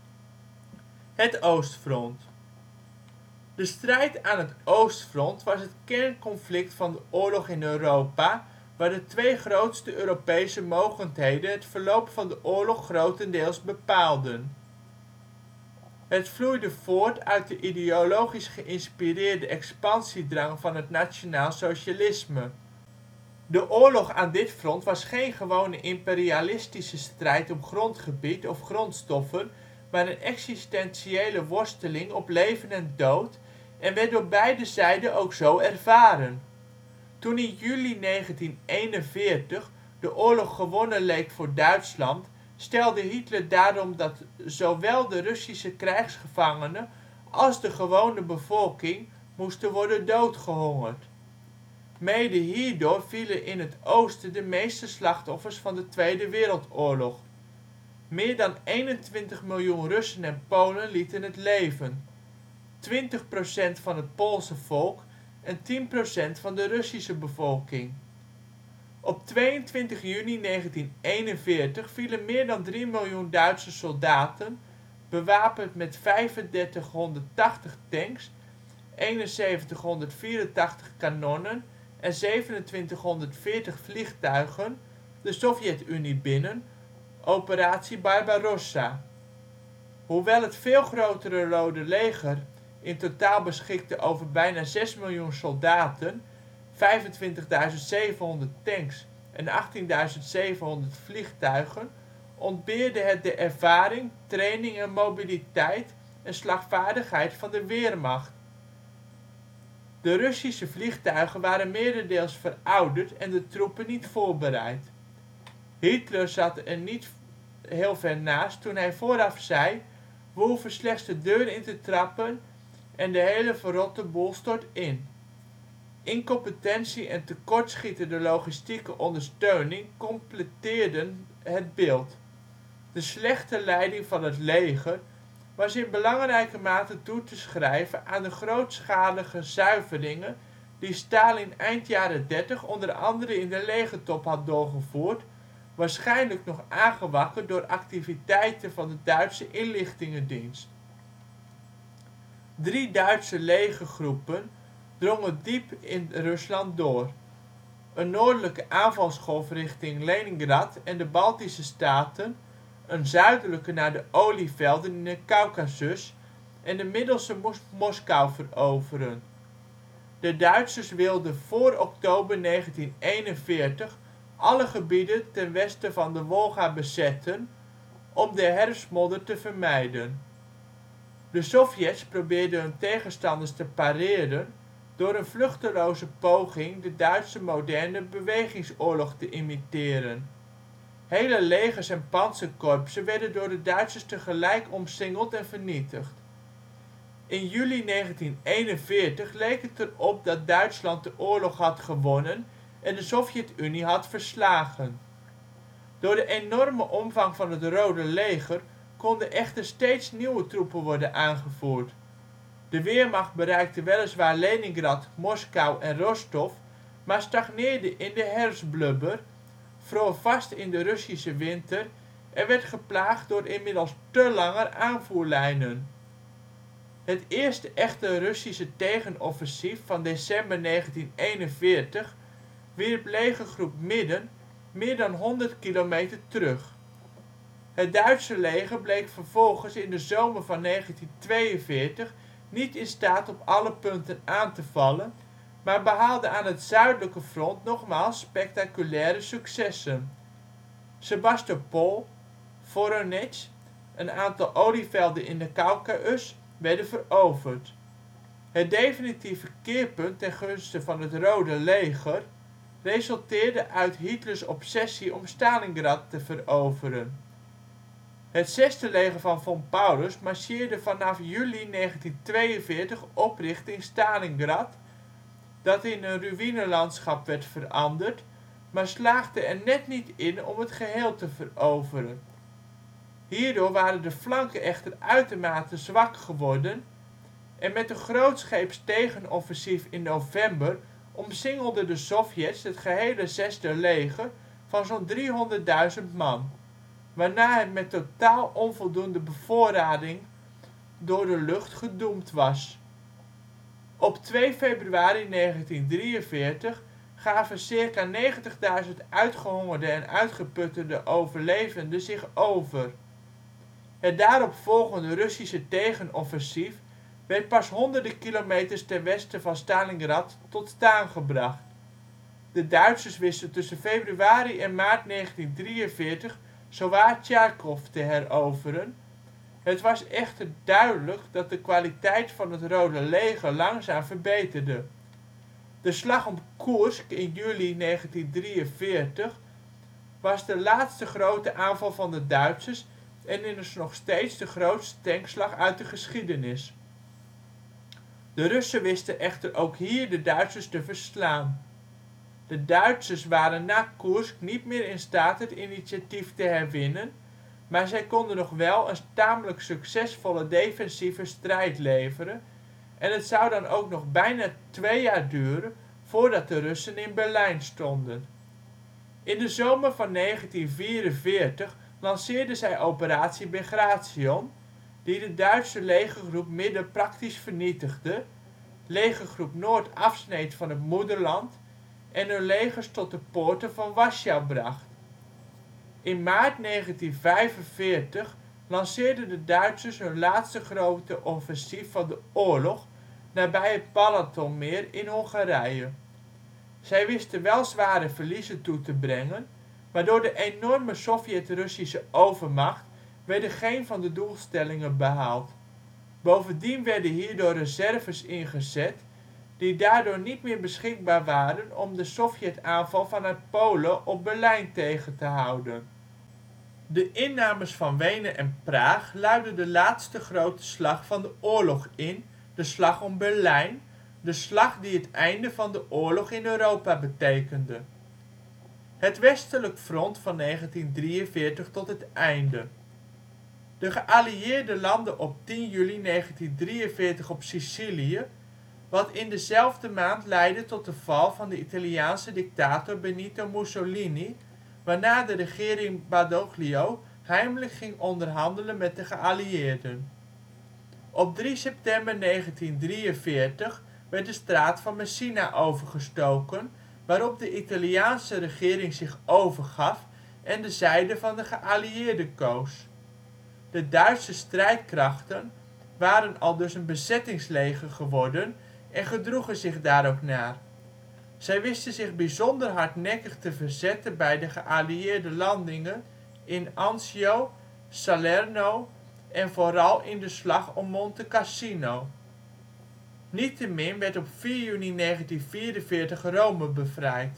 A: Het oostfront. De strijd aan het oostfront was het kernconflict van de oorlog in Europa, waar de twee grootste Europese mogendheden het verloop van de oorlog grotendeels bepaalden. Het vloeide voort uit de ideologisch geïnspireerde expansiedrang van het nationaalsocialisme. De oorlog aan dit front was geen gewone imperialistische strijd om grondgebied of grondstoffen, maar een existentiële worsteling op leven en dood en werd door beide zijden ook zo ervaren. Toen in juli negentien eenenveertig de oorlog gewonnen leek voor Duitsland, stelde Hitler daarom dat zowel de Russische krijgsgevangenen als de gewone bevolking moesten worden doodgehongerd. Mede hierdoor vielen in het oosten de meeste slachtoffers van de Tweede Wereldoorlog. Meer dan eenentwintig miljoen Russen en Polen lieten het leven, twintig procent van het Poolse volk en tien procent van de Russische bevolking. Op tweeëntwintig juni negentien eenenveertig vielen meer dan drie miljoen Duitse soldaten, bewapend met vijfendertighonderdtachtig tanks, eenenzeventighonderdvierentachtig kanonnen en zevenentwintighonderdveertig vliegtuigen de Sovjet-Unie binnen (Operatie Barbarossa). Hoewel het veel grotere Rode Leger in totaal beschikte over bijna zes miljoen soldaten, vijfentwintigduizend zevenhonderd tanks en achttienduizend zevenhonderd vliegtuigen, ontbeerde het de ervaring, training en mobiliteit en slagvaardigheid van de Wehrmacht. De Russische vliegtuigen waren merendeels verouderd en de troepen niet voorbereid. Hitler zat er niet heel ver naast toen hij vooraf zei: " We hoeven slechts de deur in te trappen en de hele verrotte boel stort in ". Incompetentie en tekortschietende logistieke ondersteuning completeerden het beeld. De slechte leiding van het leger was in belangrijke mate toe te schrijven aan de grootschalige zuiveringen die Stalin eind jaren dertig onder andere in de legertop had doorgevoerd, waarschijnlijk nog aangewakkerd door activiteiten van de Duitse inlichtingendienst. Drie Duitse legergroepen drongen diep in Rusland door: een noordelijke aanvalsgolf richting Leningrad en de Baltische staten, een zuidelijke naar de olievelden in de Kaukasus en de middelste moest Moskou veroveren. De Duitsers wilden voor oktober negentien eenenveertig alle gebieden ten westen van de Wolga bezetten om de herfstmodder te vermijden. De Sovjets probeerden hun tegenstanders te pareren door een vruchteloze poging de Duitse moderne bewegingsoorlog te imiteren. Hele legers en pantserkorpsen werden door de Duitsers tegelijk omsingeld en vernietigd. In juli negentien eenenveertig leek het erop dat Duitsland de oorlog had gewonnen en de Sovjet-Unie had verslagen. Door de enorme omvang van het Rode Leger konden echter steeds nieuwe troepen worden aangevoerd. De Wehrmacht bereikte weliswaar Leningrad, Moskou en Rostov, maar stagneerde in de herfstblubber, vroor vast in de Russische winter en werd geplaagd door inmiddels te lange aanvoerlijnen. Het eerste echte Russische tegenoffensief van december negentien eenenveertig wierp Legergroep Midden meer dan honderd kilometer terug. Het Duitse leger bleek vervolgens in de zomer van negentien tweeënveertig niet in staat op alle punten aan te vallen, maar behaalde aan het zuidelijke front nogmaals spectaculaire successen. Sebastopol, Voronezh, een aantal olievelden in de Kaukasus werden veroverd. Het definitieve keerpunt ten gunste van het Rode Leger resulteerde uit Hitlers obsessie om Stalingrad te veroveren. Het zesde leger van Von Paulus marcheerde vanaf juli negentien tweeënveertig op richting Stalingrad, dat in een ruïnelandschap werd veranderd, maar slaagde er net niet in om het geheel te veroveren. Hierdoor waren de flanken echter uitermate zwak geworden en met een grootscheeps tegenoffensief in november omsingelden de Sovjets het gehele zesde leger van zo 'n driehonderdduizend man, waarna het met totaal onvoldoende bevoorrading door de lucht gedoemd was. Op twee februari negentien drieënveertig gaven circa negentigduizend uitgehongerde en uitgeputte overlevenden zich over. Het daaropvolgende Russische tegenoffensief werd pas honderden kilometers ten westen van Stalingrad tot staan gebracht. De Duitsers wisten tussen februari en maart negentien drieënveertig zowaar Charkov te heroveren. Het was echter duidelijk dat de kwaliteit van het Rode Leger langzaam verbeterde. De Slag om Koersk in juli negentien drieënveertig was de laatste grote aanval van de Duitsers en is nog steeds de grootste tankslag uit de geschiedenis. De Russen wisten echter ook hier de Duitsers te verslaan. De Duitsers waren na Koersk niet meer in staat het initiatief te herwinnen, maar zij konden nog wel een tamelijk succesvolle defensieve strijd leveren en het zou dan ook nog bijna twee jaar duren voordat de Russen in Berlijn stonden. In de zomer van negentien vierenveertig lanceerden zij Operatie Bagration, die de Duitse Legergroep Midden praktisch vernietigde, Legergroep Noord afsneed van het moederland en hun legers tot de poorten van Warschau bracht. In maart negentien vijfenveertig lanceerden de Duitsers hun laatste grote offensief van de oorlog nabij het Balatonmeer in Hongarije. Zij wisten wel zware verliezen toe te brengen, maar door de enorme Sovjet-Russische overmacht werden geen van de doelstellingen behaald. Bovendien werden hierdoor reserves ingezet die daardoor niet meer beschikbaar waren om de Sovjet-aanval vanuit Polen op Berlijn tegen te houden. De innames van Wenen en Praag luidden de laatste grote slag van de oorlog in, de Slag om Berlijn, de slag die het einde van de oorlog in Europa betekende. Het westelijk front van negentien drieënveertig tot het einde. De geallieerden landden op tien juli negentien drieënveertig op Sicilië, wat in dezelfde maand leidde tot de val van de Italiaanse dictator Benito Mussolini, waarna de regering Badoglio heimelijk ging onderhandelen met de geallieerden. Op drie september negentien drieënveertig werd de Straat van Messina overgestoken, waarop de Italiaanse regering zich overgaf en de zijde van de geallieerden koos. De Duitse strijdkrachten waren aldus een bezettingsleger geworden en gedroegen zich daar ook naar. Zij wisten zich bijzonder hardnekkig te verzetten bij de geallieerde landingen in Anzio, Salerno en vooral in de Slag om Monte Cassino. Niettemin werd op vier juni negentien vierenveertig Rome bevrijd.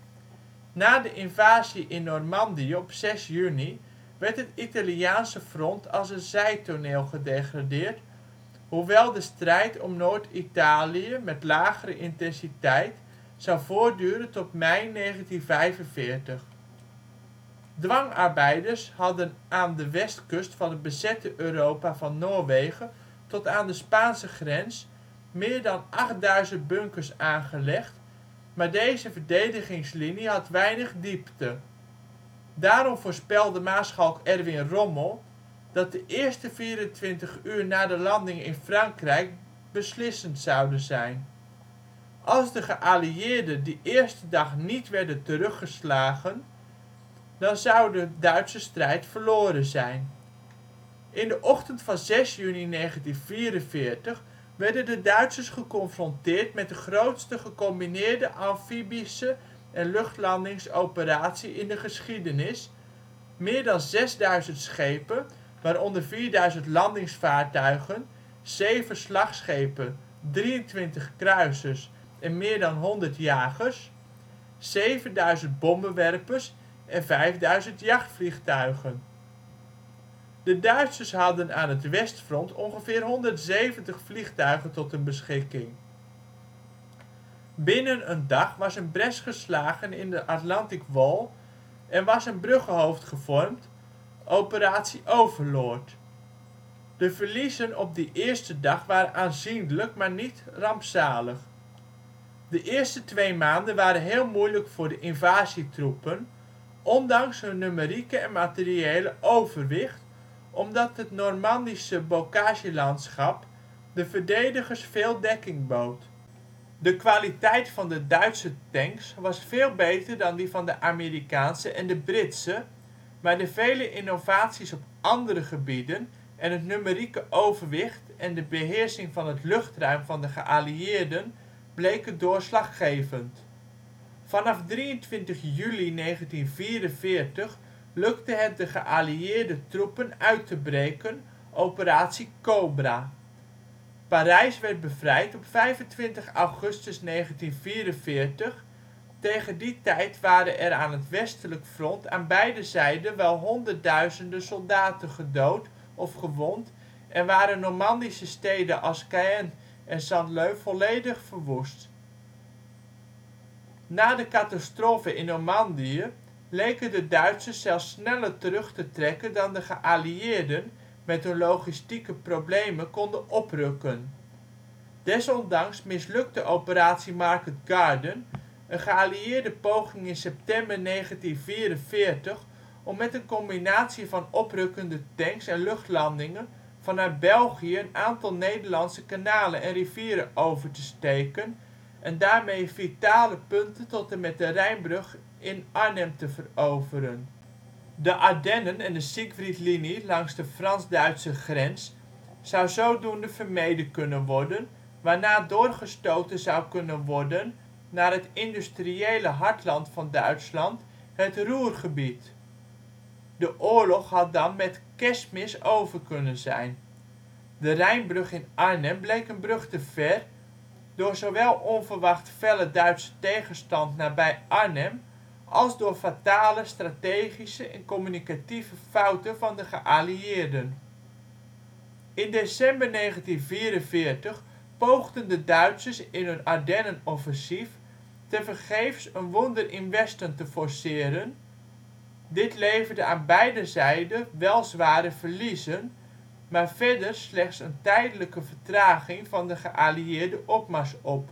A: Na de invasie in Normandië op zes juni werd het Italiaanse front als een zijtoneel gedegradeerd, hoewel de strijd om Noord-Italië met lagere intensiteit zou voortduren tot mei negentien vijfenveertig. Dwangarbeiders hadden aan de westkust van het bezette Europa van Noorwegen tot aan de Spaanse grens meer dan achtduizend bunkers aangelegd, maar deze verdedigingslinie had weinig diepte. Daarom voorspelde maarschalk Erwin Rommel dat de eerste vierentwintig uur na de landing in Frankrijk beslissend zouden zijn. Als de geallieerden die eerste dag niet werden teruggeslagen, dan zou de Duitse strijd verloren zijn. In de ochtend van zes juni negentien vierenveertig werden de Duitsers geconfronteerd met de grootste gecombineerde amfibische en luchtlandingsoperatie in de geschiedenis. Meer dan zesduizend schepen, waaronder vierduizend landingsvaartuigen, zeven slagschepen, drieëntwintig kruisers en meer dan honderd jagers, zevenduizend bommenwerpers en vijfduizend jachtvliegtuigen. De Duitsers hadden aan het westfront ongeveer honderdzeventig vliegtuigen tot hun beschikking. Binnen een dag was een bres geslagen in de Atlantic Wall en was een bruggenhoofd gevormd, Operatie Overlord. De verliezen op die eerste dag waren aanzienlijk, maar niet rampzalig. De eerste twee maanden waren heel moeilijk voor de invasietroepen, ondanks hun numerieke en materiële overwicht, omdat het Normandische bocagelandschap de verdedigers veel dekking bood. De kwaliteit van de Duitse tanks was veel beter dan die van de Amerikaanse en de Britse, maar de vele innovaties op andere gebieden en het numerieke overwicht en de beheersing van het luchtruim van de geallieerden bleken doorslaggevend. Vanaf drieëntwintig juli negentien vierenveertig lukte het de geallieerde troepen uit te breken, Operatie Cobra. Parijs werd bevrijd op vijfentwintig augustus negentien vierenveertig, tegen die tijd waren er aan het westelijk front aan beide zijden wel honderdduizenden soldaten gedood of gewond en waren Normandische steden als Caen en Saint-Lô volledig verwoest. Na de catastrofe in Normandië leken de Duitsers zelfs sneller terug te trekken dan de geallieerden met hun logistieke problemen konden oprukken. Desondanks mislukte Operatie Market Garden, een geallieerde poging in september negentien vierenveertig om met een combinatie van oprukkende tanks en luchtlandingen vanuit België een aantal Nederlandse kanalen en rivieren over te steken en daarmee vitale punten tot en met de Rijnbrug in Arnhem te veroveren. De Ardennen en de Siegfriedlinie langs de Frans-Duitse grens zou zodoende vermeden kunnen worden, waarna doorgestoten zou kunnen worden naar het industriële hartland van Duitsland, het Ruhrgebied. De oorlog had dan met Kerstmis over kunnen zijn. De Rijnbrug in Arnhem bleek een brug te ver, door zowel onverwacht felle Duitse tegenstand nabij Arnhem als door fatale strategische en communicatieve fouten van de geallieerden. In december negentien vierenveertig poogden de Duitsers in hun Ardennenoffensief tevergeefs een Wunder im Westen te forceren. Dit leverde aan beide zijden wel zware verliezen, maar verder slechts een tijdelijke vertraging van de geallieerde opmars op.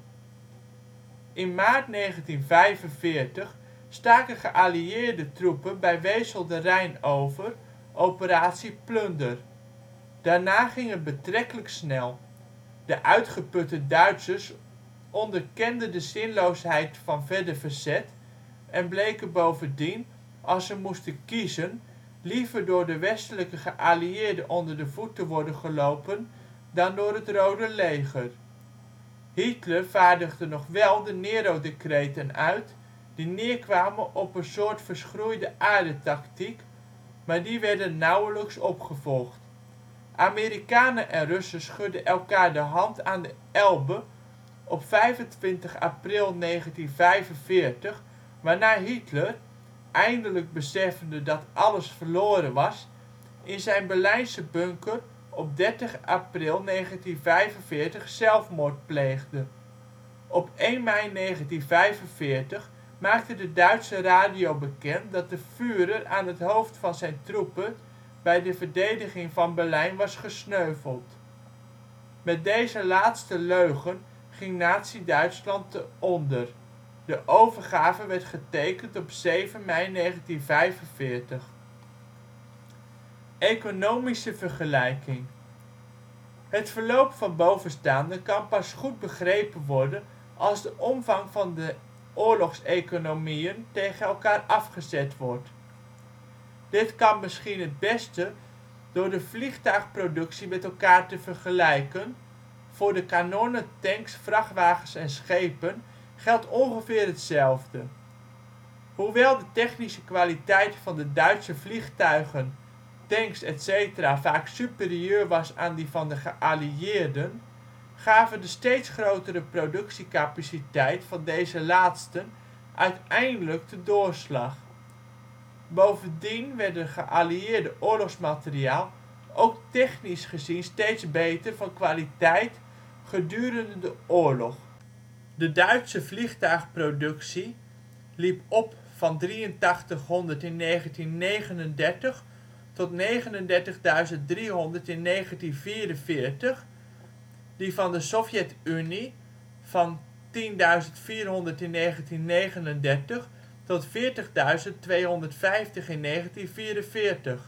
A: In maart negentien vijfenveertig staken geallieerde troepen bij Wesel de Rijn over, Operatie Plunder. Daarna ging het betrekkelijk snel. De uitgeputte Duitsers onderkenden de zinloosheid van verder verzet en bleken bovendien, als ze moesten kiezen, liever door de westelijke geallieerden onder de voet te worden gelopen dan door het Rode Leger. Hitler vaardigde nog wel de Nero-decreten uit, die neerkwamen op een soort verschroeide aarde-tactiek, maar die werden nauwelijks opgevolgd. Amerikanen en Russen schudden elkaar de hand aan de Elbe op vijfentwintig april negentien vijfenveertig, waarna Hitler, eindelijk beseffende dat alles verloren was, in zijn Berlijnse bunker op dertig april negentien vijfenveertig zelfmoord pleegde. Op één mei negentien vijfenveertig maakte de Duitse radio bekend dat de Führer aan het hoofd van zijn troepen bij de verdediging van Berlijn was gesneuveld. Met deze laatste leugen ging nazi-Duitsland te onder. De overgave werd getekend op zeven mei negentien vijfenveertig. Economische vergelijking. Het verloop van bovenstaande kan pas goed begrepen worden als de omvang van de oorlogseconomieën tegen elkaar afgezet wordt. Dit kan misschien het beste door de vliegtuigproductie met elkaar te vergelijken. Voor de kanonnen, tanks, vrachtwagens en schepen geldt ongeveer hetzelfde. Hoewel de technische kwaliteit van de Duitse vliegtuigen, tanks etcetera vaak superieur was aan die van de geallieerden, gaven de steeds grotere productiecapaciteit van deze laatsten uiteindelijk de doorslag. Bovendien werd het geallieerde oorlogsmateriaal ook technisch gezien steeds beter van kwaliteit gedurende de oorlog. De Duitse vliegtuigproductie liep op van drieëntachtighonderd in negentien negenendertig tot negenendertigduizend driehonderd in negentien vierenveertig, die van de Sovjet-Unie van tienduizend vierhonderd in negentien negenendertig tot veertigduizend tweehonderdvijftig in negentien vierenveertig.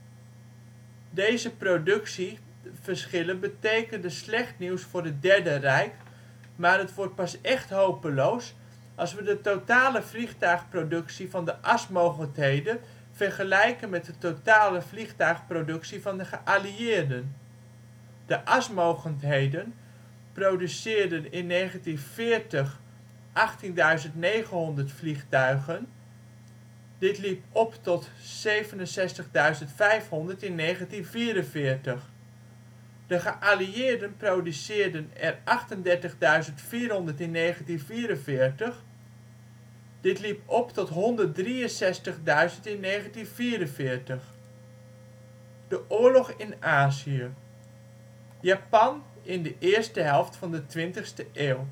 A: Deze productieverschillen betekenden slecht nieuws voor het Derde Rijk, maar het wordt pas echt hopeloos als we de totale vliegtuigproductie van de asmogendheden vergelijken met de totale vliegtuigproductie van de geallieerden. De asmogendheden produceerden in negentien veertig achttienduizend negenhonderd vliegtuigen, dit liep op tot zevenenzestigduizend vijfhonderd in negentien vierenveertig. De geallieerden produceerden er achtendertigduizend vierhonderd in negentien vierenveertig, dit liep op tot honderddrieënzestigduizend in negentien vierenveertig. De oorlog in Azië. Japan in de eerste helft van de twintigste eeuw.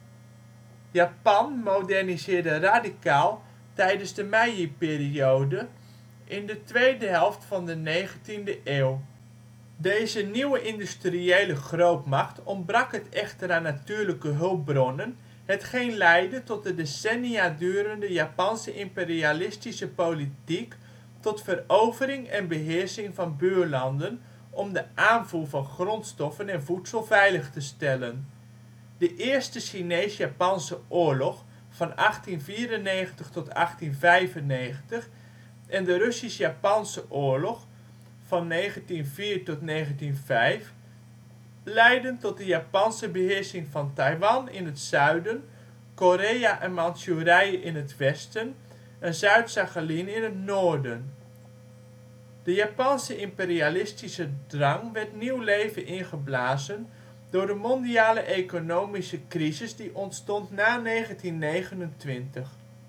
A: Japan moderniseerde radicaal tijdens de Meiji-periode in de tweede helft van de negentiende eeuw. Deze nieuwe industriële grootmacht ontbrak het echter aan natuurlijke hulpbronnen, hetgeen leidde tot de decennia durende Japanse imperialistische politiek tot verovering en beheersing van buurlanden om de aanvoer van grondstoffen en voedsel veilig te stellen. De Eerste Chinees-Japanse Oorlog (achttien vierennegentig tot achttien vijfennegentig) en de Russisch-Japanse Oorlog (negentien nul vier tot negentien nul vijf) leidden tot de Japanse beheersing van Taiwan in het zuiden, Korea en Mantsjoerije in het westen en Zuid-Sakhalin in het noorden. De Japanse imperialistische drang werd nieuw leven ingeblazen door de mondiale economische crisis die ontstond na negentien negenentwintig.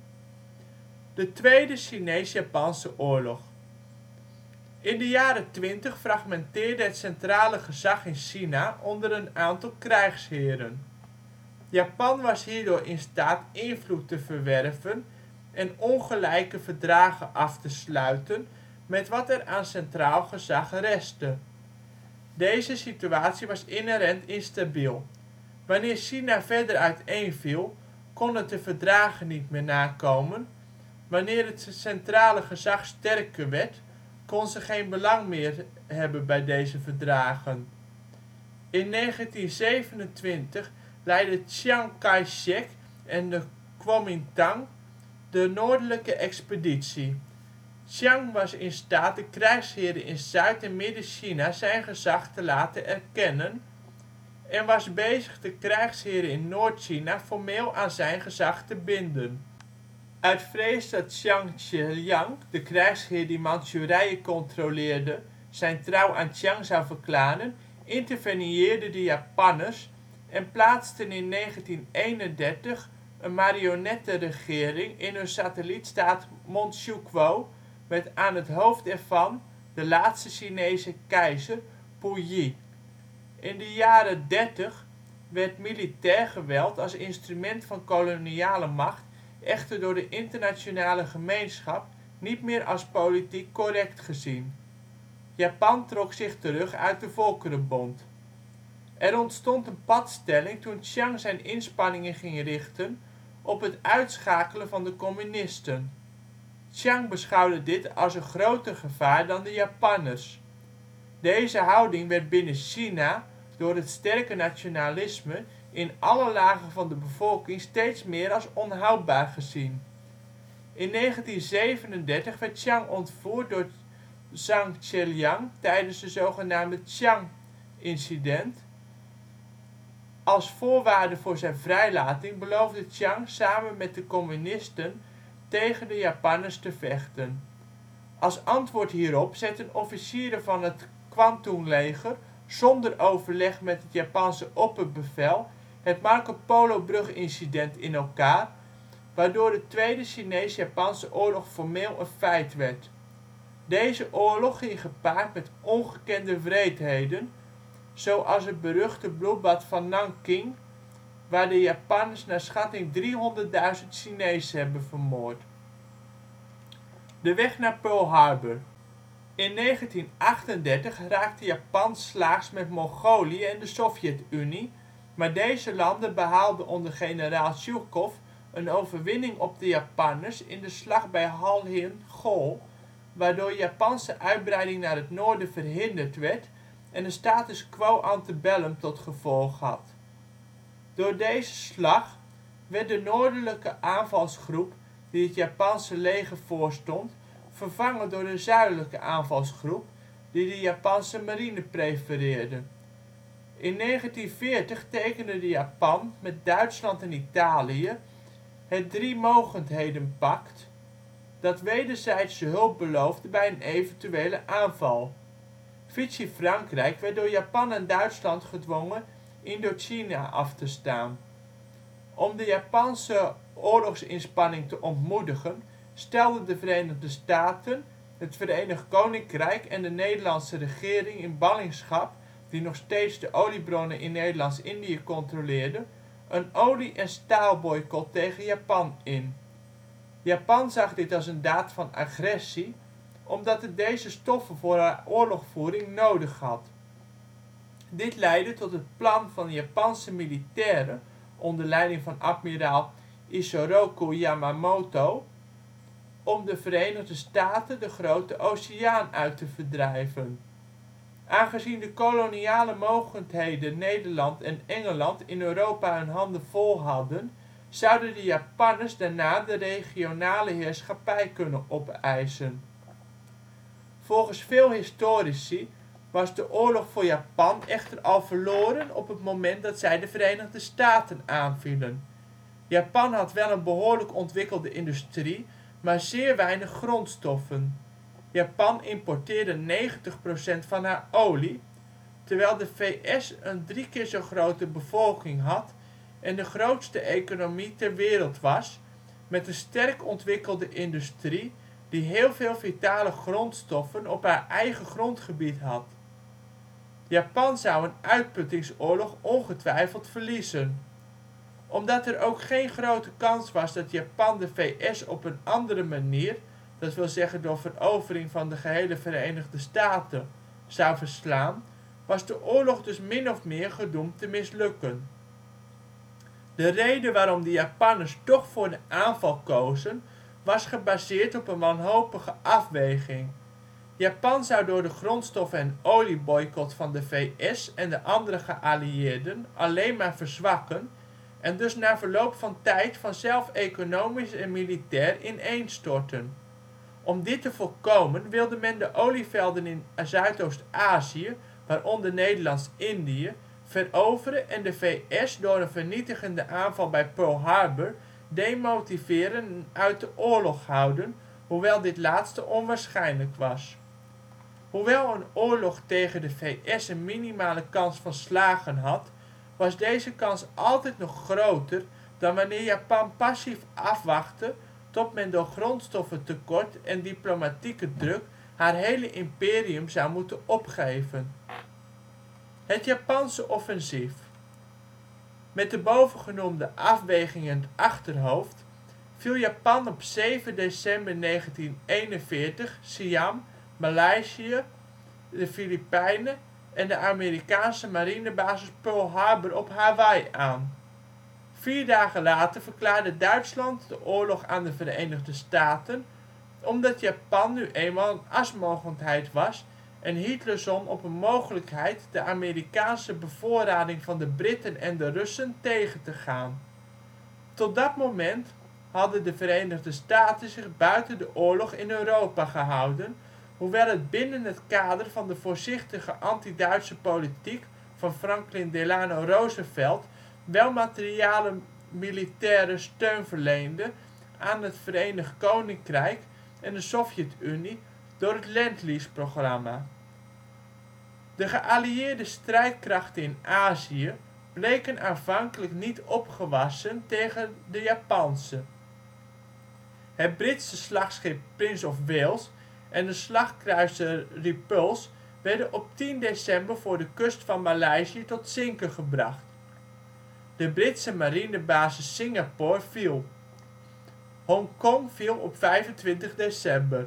A: De Tweede Chinees-Japanse Oorlog. In de jaren twintig fragmenteerde het centrale gezag in China onder een aantal krijgsheren. Japan was hierdoor in staat invloed te verwerven en ongelijke verdragen af te sluiten met wat er aan centraal gezag restte. Deze situatie was inherent instabiel. Wanneer China verder uiteenviel, kon het de verdragen niet meer nakomen, wanneer het centrale gezag sterker werd, kon ze geen belang meer hebben bij deze verdragen. In negentien zevenentwintig leidden Chiang Kai-shek en de Kuomintang de Noordelijke Expeditie. Chiang was in staat de krijgsheren in Zuid - en Midden-China zijn gezag te laten erkennen, en was bezig de krijgsheren in Noord-China formeel aan zijn gezag te binden. Uit vrees dat Zhang Zhejiang, de krijgsheer die Mantsjoerije controleerde, zijn trouw aan Chiang zou verklaren, interveneerden de Japanners en plaatsten in negentien eenendertig een marionettenregering in hun satellietstaat Manchukuo met aan het hoofd ervan de laatste Chinese keizer, Puyi. In de jaren dertig werd militair geweld als instrument van koloniale macht echter door de internationale gemeenschap niet meer als politiek correct gezien. Japan trok zich terug uit de Volkerenbond. Er ontstond een padstelling toen Chiang zijn inspanningen ging richten op het uitschakelen van de communisten. Chiang beschouwde dit als een groter gevaar dan de Japanners. Deze houding werd binnen China door het sterke nationalisme in alle lagen van de bevolking steeds meer als onhoudbaar gezien. In negentien zevenendertig werd Chiang ontvoerd door Zhang Zhejiang tijdens het zogenaamde Qiange-incident. Als voorwaarde voor zijn vrijlating beloofde Chiang samen met de communisten tegen de Japanners te vechten. Als antwoord hierop zetten officieren van het Kwantung-leger zonder overleg met het Japanse opperbevel het Marco Polo-brugincident in elkaar, waardoor de Tweede Chinees-Japanse Oorlog formeel een feit werd. Deze oorlog ging gepaard met ongekende wreedheden, zoals het beruchte bloedbad van Nanking, waar de Japanners naar schatting driehonderdduizend Chinezen hebben vermoord. De weg naar Pearl Harbor. In negentien achtendertig raakte Japan slaags met Mongolië en de Sovjet-Unie, maar deze landen behaalden onder generaal Zjukov een overwinning op de Japanners in de slag bij Hal-hin Gol, waardoor Japanse uitbreiding naar het noorden verhinderd werd en een status quo ante bellum tot gevolg had. Door deze slag werd de noordelijke aanvalsgroep die het Japanse leger voorstond vervangen door de zuidelijke aanvalsgroep, die de Japanse marine prefereerde. In negentien veertig tekende Japan met Duitsland en Italië het Driemogendheden-pact, dat wederzijdse hulp beloofde bij een eventuele aanval. Vichy Frankrijk werd door Japan en Duitsland gedwongen Indochina af te staan. Om de Japanse oorlogsinspanning te ontmoedigen stelden de Verenigde Staten, het Verenigd Koninkrijk en de Nederlandse regering in ballingschap die nog steeds de oliebronnen in Nederlands-Indië controleerde, een olie - en staalboycot tegen Japan in. Japan zag dit als een daad van agressie, omdat het deze stoffen voor haar oorlogvoering nodig had. Dit leidde tot het plan van Japanse militairen onder leiding van admiraal Isoroku Yamamoto om de Verenigde Staten de Grote Oceaan uit te verdrijven. Aangezien de koloniale mogendheden Nederland en Engeland in Europa hun handen vol hadden, zouden de Japanners daarna de regionale heerschappij kunnen opeisen. Volgens veel historici was de oorlog voor Japan echter al verloren op het moment dat zij de Verenigde Staten aanvielen. Japan had wel een behoorlijk ontwikkelde industrie, maar zeer weinig grondstoffen. Japan importeerde negentig procent van haar olie, terwijl de V S een drie keer zo grote bevolking had en de grootste economie ter wereld was, met een sterk ontwikkelde industrie die heel veel vitale grondstoffen op haar eigen grondgebied had. Japan zou een uitputtingsoorlog ongetwijfeld verliezen. Omdat er ook geen grote kans was dat Japan de V S op een andere manier, dat wil zeggen door verovering van de gehele Verenigde Staten, zou verslaan, was de oorlog dus min of meer gedoemd te mislukken. De reden waarom de Japanners toch voor de aanval kozen was gebaseerd op een wanhopige afweging. Japan zou door de grondstoffen - en olieboycot van de V S en de andere geallieerden alleen maar verzwakken en dus na verloop van tijd vanzelf economisch en militair ineenstorten. Om dit te voorkomen wilde men de olievelden in Zuidoost-Azië, waaronder Nederlands-Indië, veroveren en de V S door een vernietigende aanval bij Pearl Harbor demotiveren en uit de oorlog houden, hoewel dit laatste onwaarschijnlijk was. Hoewel een oorlog tegen de V S een minimale kans van slagen had, was deze kans altijd nog groter dan wanneer Japan passief afwachtte tot men door grondstoffentekort en diplomatieke druk haar hele imperium zou moeten opgeven. Het Japanse offensief. Met de bovengenoemde afweging in het achterhoofd viel Japan op zeven december negentien-eenenveertig Siam, Maleisië, de Filipijnen en de Amerikaanse marinebasis Pearl Harbor op Hawaï aan. Vier dagen later verklaarde Duitsland de oorlog aan de Verenigde Staten, omdat Japan nu eenmaal een asmogendheid was en Hitler zon op een mogelijkheid de Amerikaanse bevoorrading van de Britten en de Russen tegen te gaan. Tot dat moment hadden de Verenigde Staten zich buiten de oorlog in Europa gehouden, hoewel het binnen het kader van de voorzichtige anti-Duitse politiek van Franklin Delano Roosevelt wel materiële militaire steun verleende aan het Verenigd Koninkrijk en de Sovjet-Unie door het Lend-Lease-programma. De geallieerde strijdkrachten in Azië bleken aanvankelijk niet opgewassen tegen de Japanse. Het Britse slagschip Prince of Wales en de slagkruiser Repulse werden op tien december voor de kust van Maleisië tot zinken gebracht. De Britse marinebasis Singapore viel. Hongkong viel op vijfentwintig december.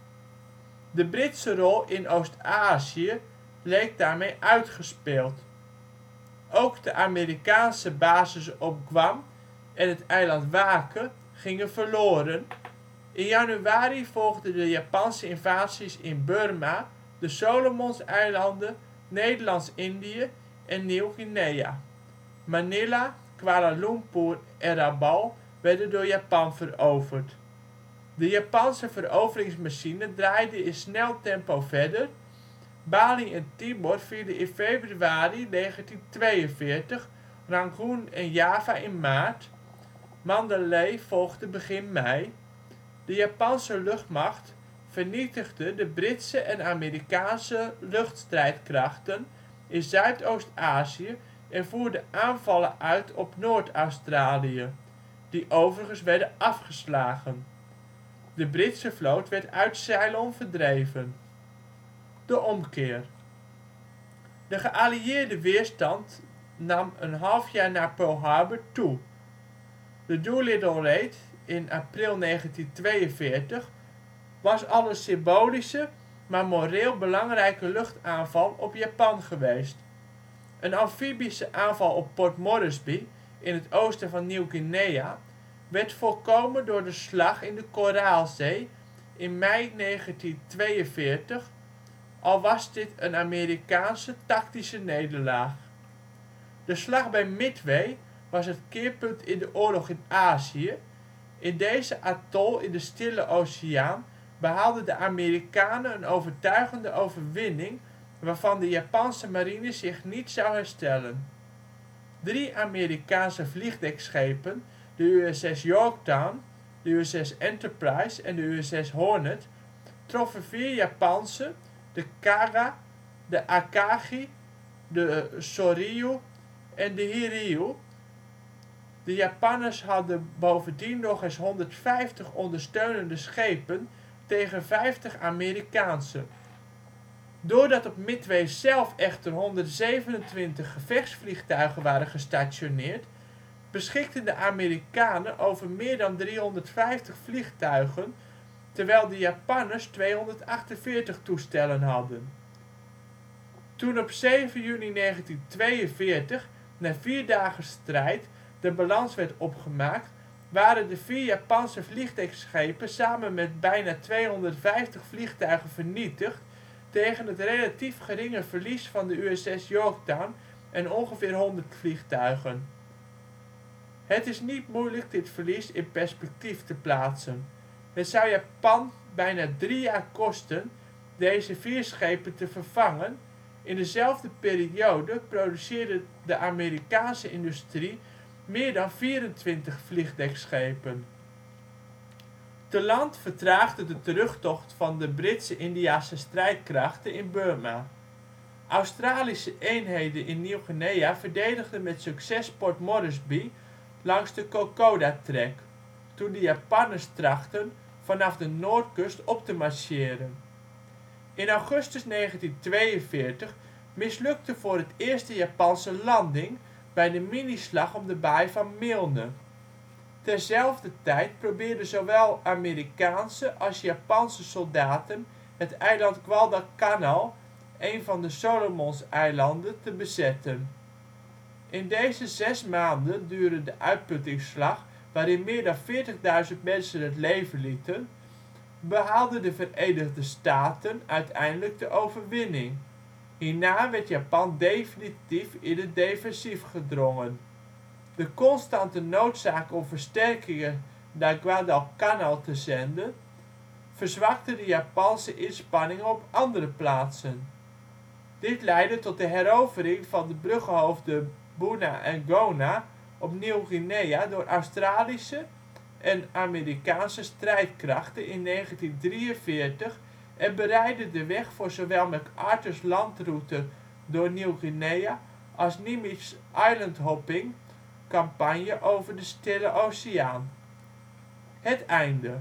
A: De Britse rol in Oost-Azië leek daarmee uitgespeeld. Ook de Amerikaanse bases op Guam en het eiland Wake gingen verloren. In januari volgden de Japanse invasies in Birma, de Salomonseilanden, Nederlands-Indië en Nieuw-Guinea. Manila, Kuala Lumpur en Rabaul werden door Japan veroverd. De Japanse veroveringsmachine draaide in snel tempo verder. Bali en Timor vielen in februari negentien tweeënveertig, Rangoon en Java in maart. Mandalay volgde begin mei. De Japanse luchtmacht vernietigde de Britse en Amerikaanse luchtstrijdkrachten in Zuidoost-Azië en voerde aanvallen uit op Noord-Australië, die overigens werden afgeslagen. De Britse vloot werd uit Ceylon verdreven. De omkeer. De geallieerde weerstand nam een half jaar na Pearl Harbor toe. De Doolittle Raid in april negentien tweeënveertig was al een symbolische, maar moreel belangrijke luchtaanval op Japan geweest. Een amfibische aanval op Port Moresby in het oosten van Nieuw-Guinea werd voorkomen door de Slag in de Koraalzee in mei negentien tweeënveertig, al was dit een Amerikaanse tactische nederlaag. De Slag bij Midway was het keerpunt in de oorlog in Azië. In deze atol in de Stille Oceaan behaalden de Amerikanen een overtuigende overwinning waarvan de Japanse marine zich niet zou herstellen. Drie Amerikaanse vliegdekschepen, de U S S Yorktown, de U S S Enterprise en de U S S Hornet, troffen vier Japanse, de Kaga, de Akagi, de Soryu en de Hiryu. De Japanners hadden bovendien nog eens honderdvijftig ondersteunende schepen tegen vijftig Amerikaanse. Doordat op Midway zelf echter honderdzevenentwintig gevechtsvliegtuigen waren gestationeerd, beschikten de Amerikanen over meer dan driehonderdvijftig vliegtuigen, terwijl de Japanners tweehonderdachtenveertig toestellen hadden. Toen op zeven juni negentien tweeënveertig, na vier dagen strijd, de balans werd opgemaakt, waren de vier Japanse vliegdekschepen samen met bijna tweehonderdvijftig vliegtuigen vernietigd tegen het relatief geringe verlies van de U S S Yorktown en ongeveer honderd vliegtuigen. Het is niet moeilijk dit verlies in perspectief te plaatsen. Het zou Japan bijna drie jaar kosten deze vier schepen te vervangen. In dezelfde periode produceerde de Amerikaanse industrie meer dan vierentwintig vliegdekschepen. Te land vertraagde de terugtocht van de Britse-Indiase strijdkrachten in Birma. Australische eenheden in Nieuw-Guinea verdedigden met succes Port Moresby langs de Kokoda Track, toen de Japanners trachtten vanaf de noordkust op te marcheren. In augustus negentien tweeënveertig mislukte voor het eerst de Japanse landing bij de minislag om de baai van Milne. Terzelfde tijd probeerden zowel Amerikaanse als Japanse soldaten het eiland Guadalcanal, een van de Salomonseilanden, te bezetten. In deze zes maanden durende uitputtingsslag, waarin meer dan veertigduizend mensen het leven lieten, behaalden de Verenigde Staten uiteindelijk de overwinning. Hierna werd Japan definitief in het defensief gedrongen. De constante noodzaak om versterkingen naar Guadalcanal te zenden, verzwakte de Japanse inspanningen op andere plaatsen. Dit leidde tot de herovering van de bruggenhoofden Buna en Gona op Nieuw-Guinea door Australische en Amerikaanse strijdkrachten in negentien drieënveertig en bereidde de weg voor zowel MacArthurs landroute door Nieuw-Guinea als Nimitz island-hopping campagne over de Stille Oceaan. Het einde.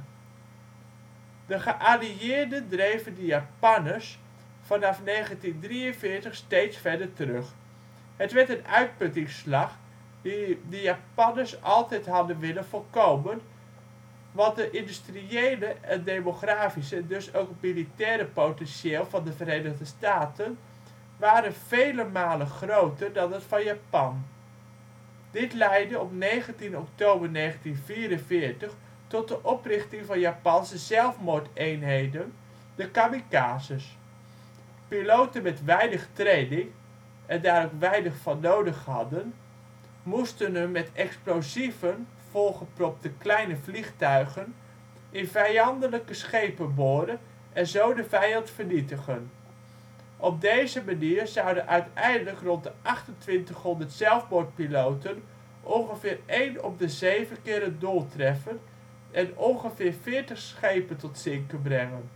A: De geallieerden dreven de Japanners vanaf negentien drieënveertig steeds verder terug. Het werd een uitputtingsslag die de Japanners altijd hadden willen voorkomen, want het industriële en demografische en dus ook militaire potentieel van de Verenigde Staten waren vele malen groter dan dat van Japan. Dit leidde op negentien oktober negentien vierenveertig tot de oprichting van Japanse zelfmoordeenheden, de kamikazes. Piloten met weinig training, en daar ook weinig van nodig hadden, moesten hun met explosieven volgepropte kleine vliegtuigen in vijandelijke schepen boren en zo de vijand vernietigen. Op deze manier zouden uiteindelijk rond de achtentwintighonderd zelfmoordpiloten ongeveer één op de zeven keer het doel treffen en ongeveer veertig schepen tot zinken brengen.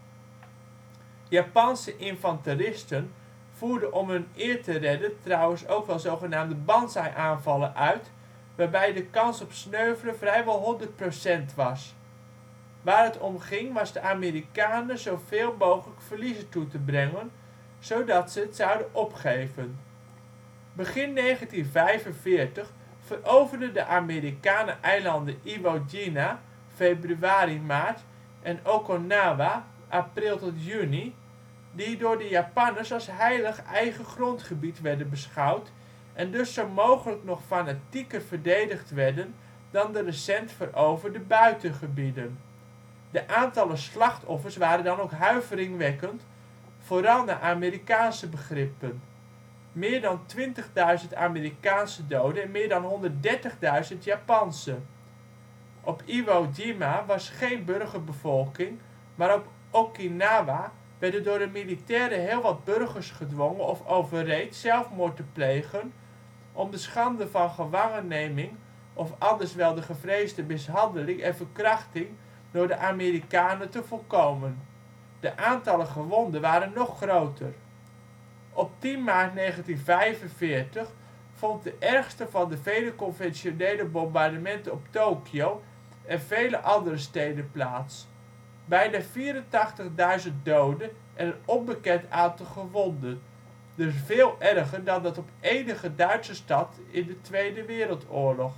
A: Japanse infanteristen voerden om hun eer te redden trouwens ook wel zogenaamde Banzai-aanvallen uit, waarbij de kans op sneuvelen vrijwel honderd procent was. Waar het om ging was de Amerikanen zoveel mogelijk verliezen toe te brengen, zodat ze het zouden opgeven. Begin negentien vijfenveertig veroverden de Amerikanen eilanden Iwo Jima (februari-maart) en Okinawa (april-juni), die door de Japanners als heilig eigen grondgebied werden beschouwd en dus zo mogelijk nog fanatieker verdedigd werden dan de recent veroverde buitengebieden. De aantallen slachtoffers waren dan ook huiveringwekkend, vooral naar Amerikaanse begrippen: meer dan twintigduizend Amerikaanse doden en meer dan honderddertigduizend Japanse. Op Iwo Jima was geen burgerbevolking, maar op Okinawa werden door de militairen heel wat burgers gedwongen of overreed zelfmoord te plegen om de schande van gevangenneming of anders wel de gevreesde mishandeling en verkrachting door de Amerikanen te voorkomen. De aantallen gewonden waren nog groter. Op tien maart negentien vijfenveertig vond de ergste van de vele conventionele bombardementen op Tokio en vele andere steden plaats. Bijna vierentachtigduizend doden en een onbekend aantal gewonden, dus veel erger dan dat op enige Duitse stad in de Tweede Wereldoorlog.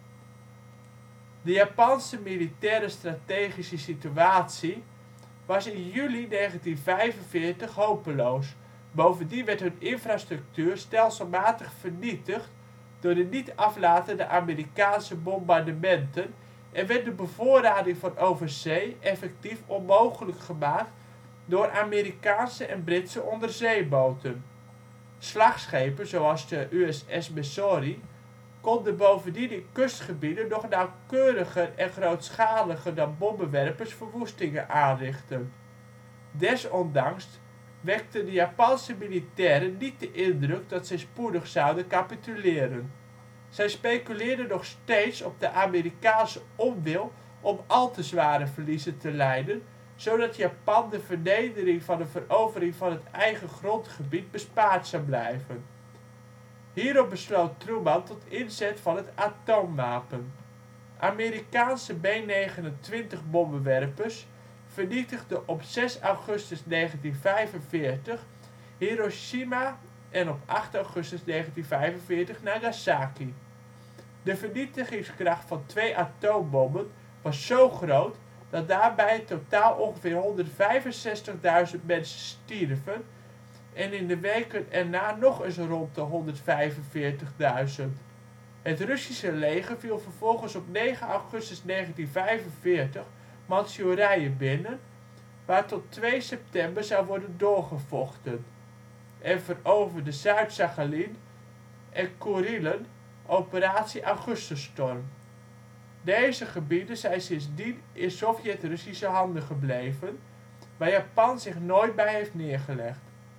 A: De Japanse militaire strategische situatie was in juli negentien vijfenveertig hopeloos, bovendien werd hun infrastructuur stelselmatig vernietigd door de niet aflatende Amerikaanse bombardementen en werd de bevoorrading van overzee effectief onmogelijk gemaakt door Amerikaanse en Britse onderzeeboten. Slagschepen zoals de U S S Missouri konden bovendien in kustgebieden nog nauwkeuriger en grootschaliger dan bommenwerpers verwoestingen aanrichten. Desondanks wekten de Japanse militairen niet de indruk dat zij spoedig zouden capituleren. Zij speculeerden nog steeds op de Amerikaanse onwil om al te zware verliezen te lijden, zodat Japan de vernedering van een verovering van het eigen grondgebied bespaard zou blijven. Hierop besloot Truman tot inzet van het atoomwapen. Amerikaanse B negenentwintig bommenwerpers vernietigden op zes augustus negentien vijfenveertig Hiroshima en op acht augustus negentien vijfenveertig Nagasaki. De vernietigingskracht van twee atoombommen was zo groot dat daarbij in totaal ongeveer honderdvijfenzestigduizend mensen stierven en in de weken erna nog eens rond de honderdvijfenveertigduizend. Het Russische leger viel vervolgens op negen augustus negentien vijfenveertig Mantsjoerije binnen, waar tot twee september zou worden doorgevochten, en veroverde Zuid-Sachalin en Kurilen (Operatie Augustusstorm). Deze gebieden zijn sindsdien in Sovjet-Russische handen gebleven, waar Japan zich nooit bij heeft neergelegd.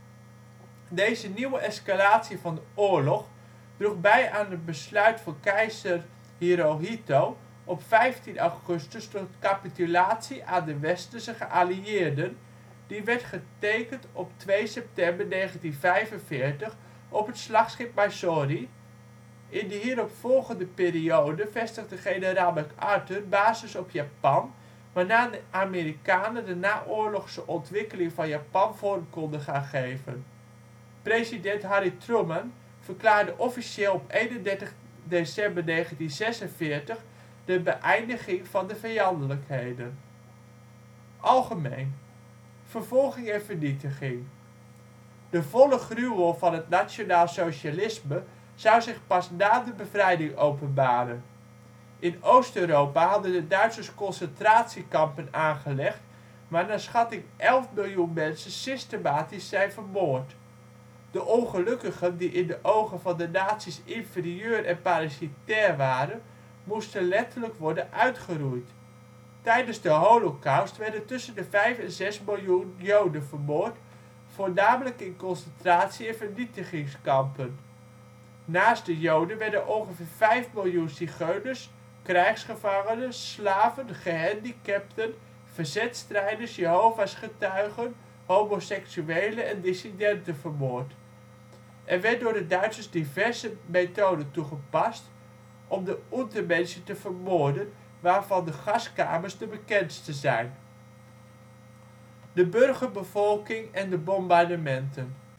A: Deze nieuwe escalatie van de oorlog droeg bij aan het besluit van keizer Hirohito op vijftien augustus tot capitulatie aan de westerse geallieerden, die werd getekend op twee september negentien vijfenveertig op het slagschip Mysore. In de hieropvolgende periode vestigde generaal MacArthur bases op Japan, waarna de Amerikanen de naoorlogse ontwikkeling van Japan vorm konden gaan geven. President Harry Truman verklaarde officieel op eenendertig december negentien zesenveertig de beëindiging van de vijandelijkheden. Algemeen: vervolging en vernietiging. De volle gruwel van het nationaalsocialisme zou zich pas na de bevrijding openbaren. In Oost-Europa hadden de Duitsers concentratiekampen aangelegd waar naar schatting elf miljoen mensen systematisch zijn vermoord. De ongelukkigen die in de ogen van de nazi 's inferieur en parasitair waren, moesten letterlijk worden uitgeroeid. Tijdens de Holocaust werden tussen de vijf en zes miljoen Joden vermoord, voornamelijk in concentratie - en vernietigingskampen. Naast de Joden werden ongeveer vijf miljoen zigeuners, krijgsgevangenen, slaven, gehandicapten, verzetstrijders, Jehova 's getuigen, homoseksuelen en dissidenten vermoord. Er werd door de Duitsers diverse methoden toegepast om de Untermenschen te vermoorden, waarvan de gaskamers de bekendste zijn. De burgerbevolking en de bombardementen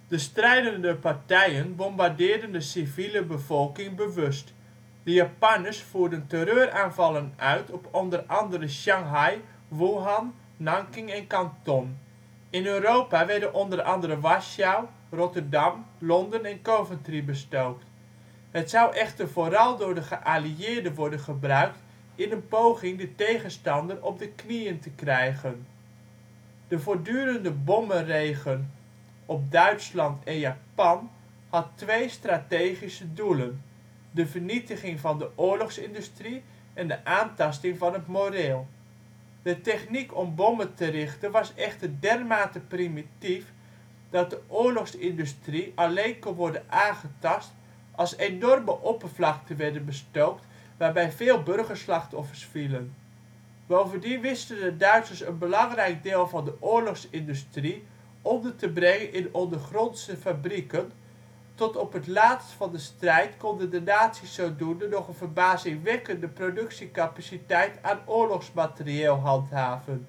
A: De strijdende partijen bombardeerden de civiele bevolking bewust. De Japanners voerden terreuraanvallen uit op onder andere Shanghai, Wuhan, Nanking en Kanton. In Europa werden onder andere Warschau, Rotterdam, Londen en Coventry bestookt. Het zou echter vooral door de geallieerden worden gebruikt in een poging de tegenstander op de knieën te krijgen. De voortdurende bommenregen op Duitsland en Japan had twee strategische doelen: de vernietiging van de oorlogsindustrie en de aantasting van het moreel. De techniek om bommen te richten was echter dermate primitief dat de oorlogsindustrie alleen kon worden aangetast als enorme oppervlakten werden bestookt waarbij veel burgerslachtoffers vielen. Bovendien wisten de Duitsers een belangrijk deel van de oorlogsindustrie onder te brengen in ondergrondse fabrieken. Tot op het laatst van de strijd konden de nazi 's zodoende nog een verbazingwekkende productiecapaciteit aan oorlogsmaterieel handhaven.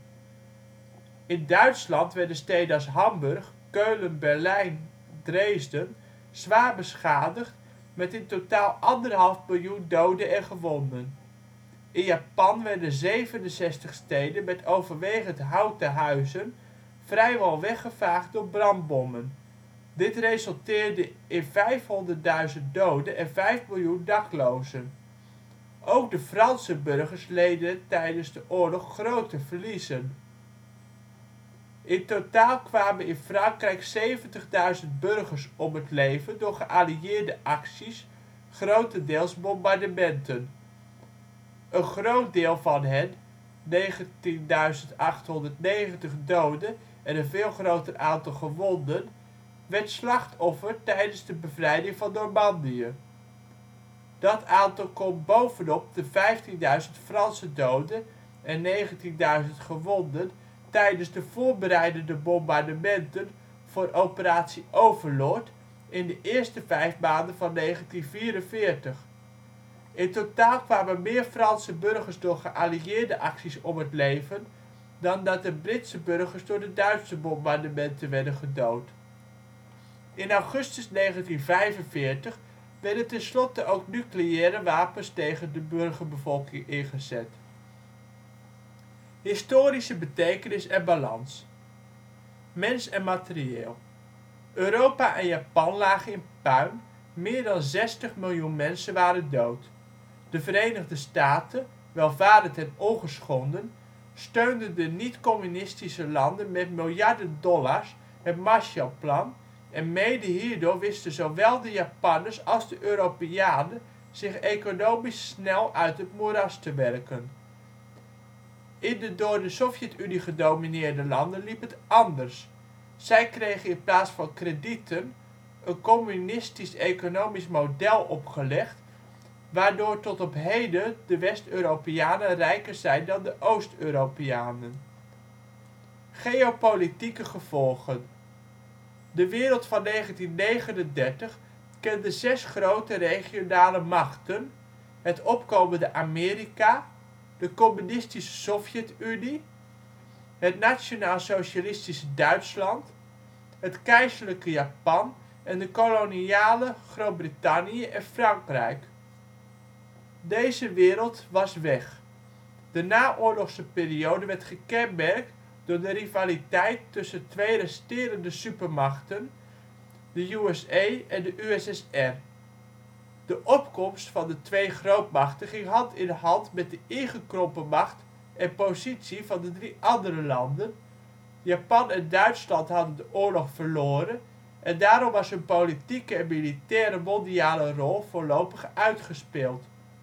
A: In Duitsland werden steden als Hamburg, Keulen, Berlijn, Dresden zwaar beschadigd met in totaal anderhalf miljoen doden en gewonden. In Japan werden zevenenzestig steden met overwegend houten huizen vrijwel weggevaagd door brandbommen. Dit resulteerde in vijfhonderdduizend doden en vijf miljoen daklozen. Ook de Franse burgers leden tijdens de oorlog grote verliezen. In totaal kwamen in Frankrijk zeventigduizend burgers om het leven door geallieerde acties, grotendeels bombardementen. Een groot deel van hen, negentienduizend achthonderdnegentig doden en een veel groter aantal gewonden, werd slachtoffer tijdens de bevrijding van Normandië. Dat aantal komt bovenop de vijftienduizend Franse doden en negentienduizend gewonden tijdens de voorbereidende bombardementen voor Operatie Overlord in de eerste vijf maanden van negentien vierenveertig. In totaal kwamen meer Franse burgers door geallieerde acties om het leven dan dat er Britse burgers door de Duitse bombardementen werden gedood. In augustus negentien vijfenveertig werden tenslotte ook nucleaire wapens tegen de burgerbevolking ingezet. Historische betekenis en balans. Mens en materieel. Europa en Japan lagen in puin, meer dan zestig miljoen mensen waren dood. De Verenigde Staten, welvarend en ongeschonden, steunden de niet-communistische landen met miljarden dollars het Marshallplan en mede hierdoor wisten zowel de Japanners als de Europeanen zich economisch snel uit het moeras te werken. In de door de Sovjet-Unie gedomineerde landen liep het anders. Zij kregen in plaats van kredieten een communistisch economisch model opgelegd, waardoor tot op heden de West-Europeanen rijker zijn dan de Oost-Europeanen. Geopolitieke gevolgen. De wereld van negentien negenendertig kende zes grote regionale machten: het opkomende Amerika, de communistische Sovjet-Unie, het nationaal-socialistische Duitsland, het keizerlijke Japan en de koloniale Groot-Brittannië en Frankrijk. Deze wereld was weg. De naoorlogse periode werd gekenmerkt door de rivaliteit tussen twee resterende supermachten, de U S A en de U S S R. De opkomst van de twee grootmachten ging hand in hand met de ingekrompen macht en positie van de drie andere landen. Japan en Duitsland hadden de oorlog verloren en daarom was hun politieke en militaire mondiale rol voorlopig uitgespeeld.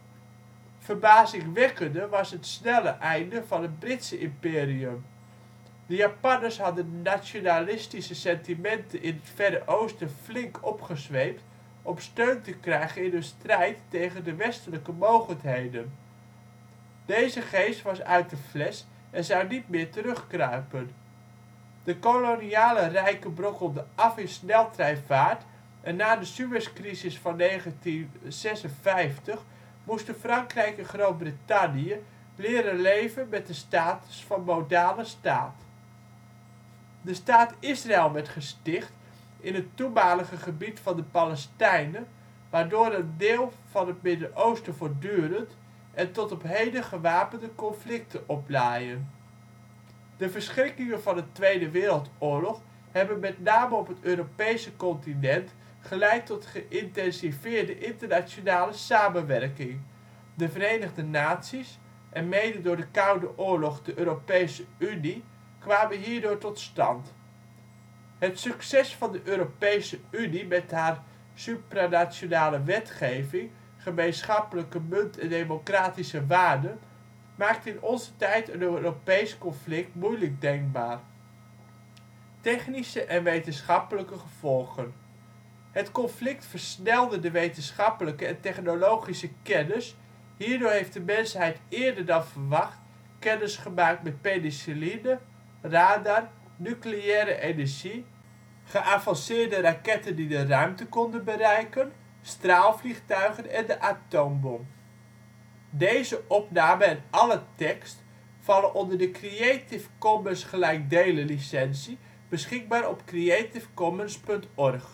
A: Verbazingwekkender was het snelle einde van het Britse imperium. De Japanners hadden de nationalistische sentimenten in het Verre Oosten flink opgezweept om steun te krijgen in hun strijd tegen de westelijke mogendheden. Deze geest was uit de fles en zou niet meer terugkruipen. De koloniale rijken brokkelden af in sneltreinvaart en na de Suezcrisis van negentien zesenvijftig moesten Frankrijk en Groot-Brittannië leren leven met de status van modale staat. De staat Israël werd gesticht in het toenmalige gebied van de Palestijnen, waardoor een deel van het Midden-Oosten voortdurend en tot op heden gewapende conflicten oplaaien. De verschrikkingen van de Tweede Wereldoorlog hebben met name op het Europese continent geleid tot geïntensiveerde internationale samenwerking. De Verenigde Naties, en mede door de Koude Oorlog de Europese Unie, kwamen hierdoor tot stand. Het succes van de Europese Unie met haar supranationale wetgeving, gemeenschappelijke munt en democratische waarden maakt in onze tijd een Europees conflict moeilijk denkbaar. Technische en wetenschappelijke gevolgen. Het conflict versnelde de wetenschappelijke en technologische kennis, hierdoor heeft de mensheid eerder dan verwacht kennis gemaakt met penicilline, radar, nucleaire energie, geavanceerde raketten die de ruimte konden bereiken, straalvliegtuigen en de atoombom. Deze opname en alle tekst vallen onder de Creative Commons gelijkdelen licentie beschikbaar op creativecommons punt org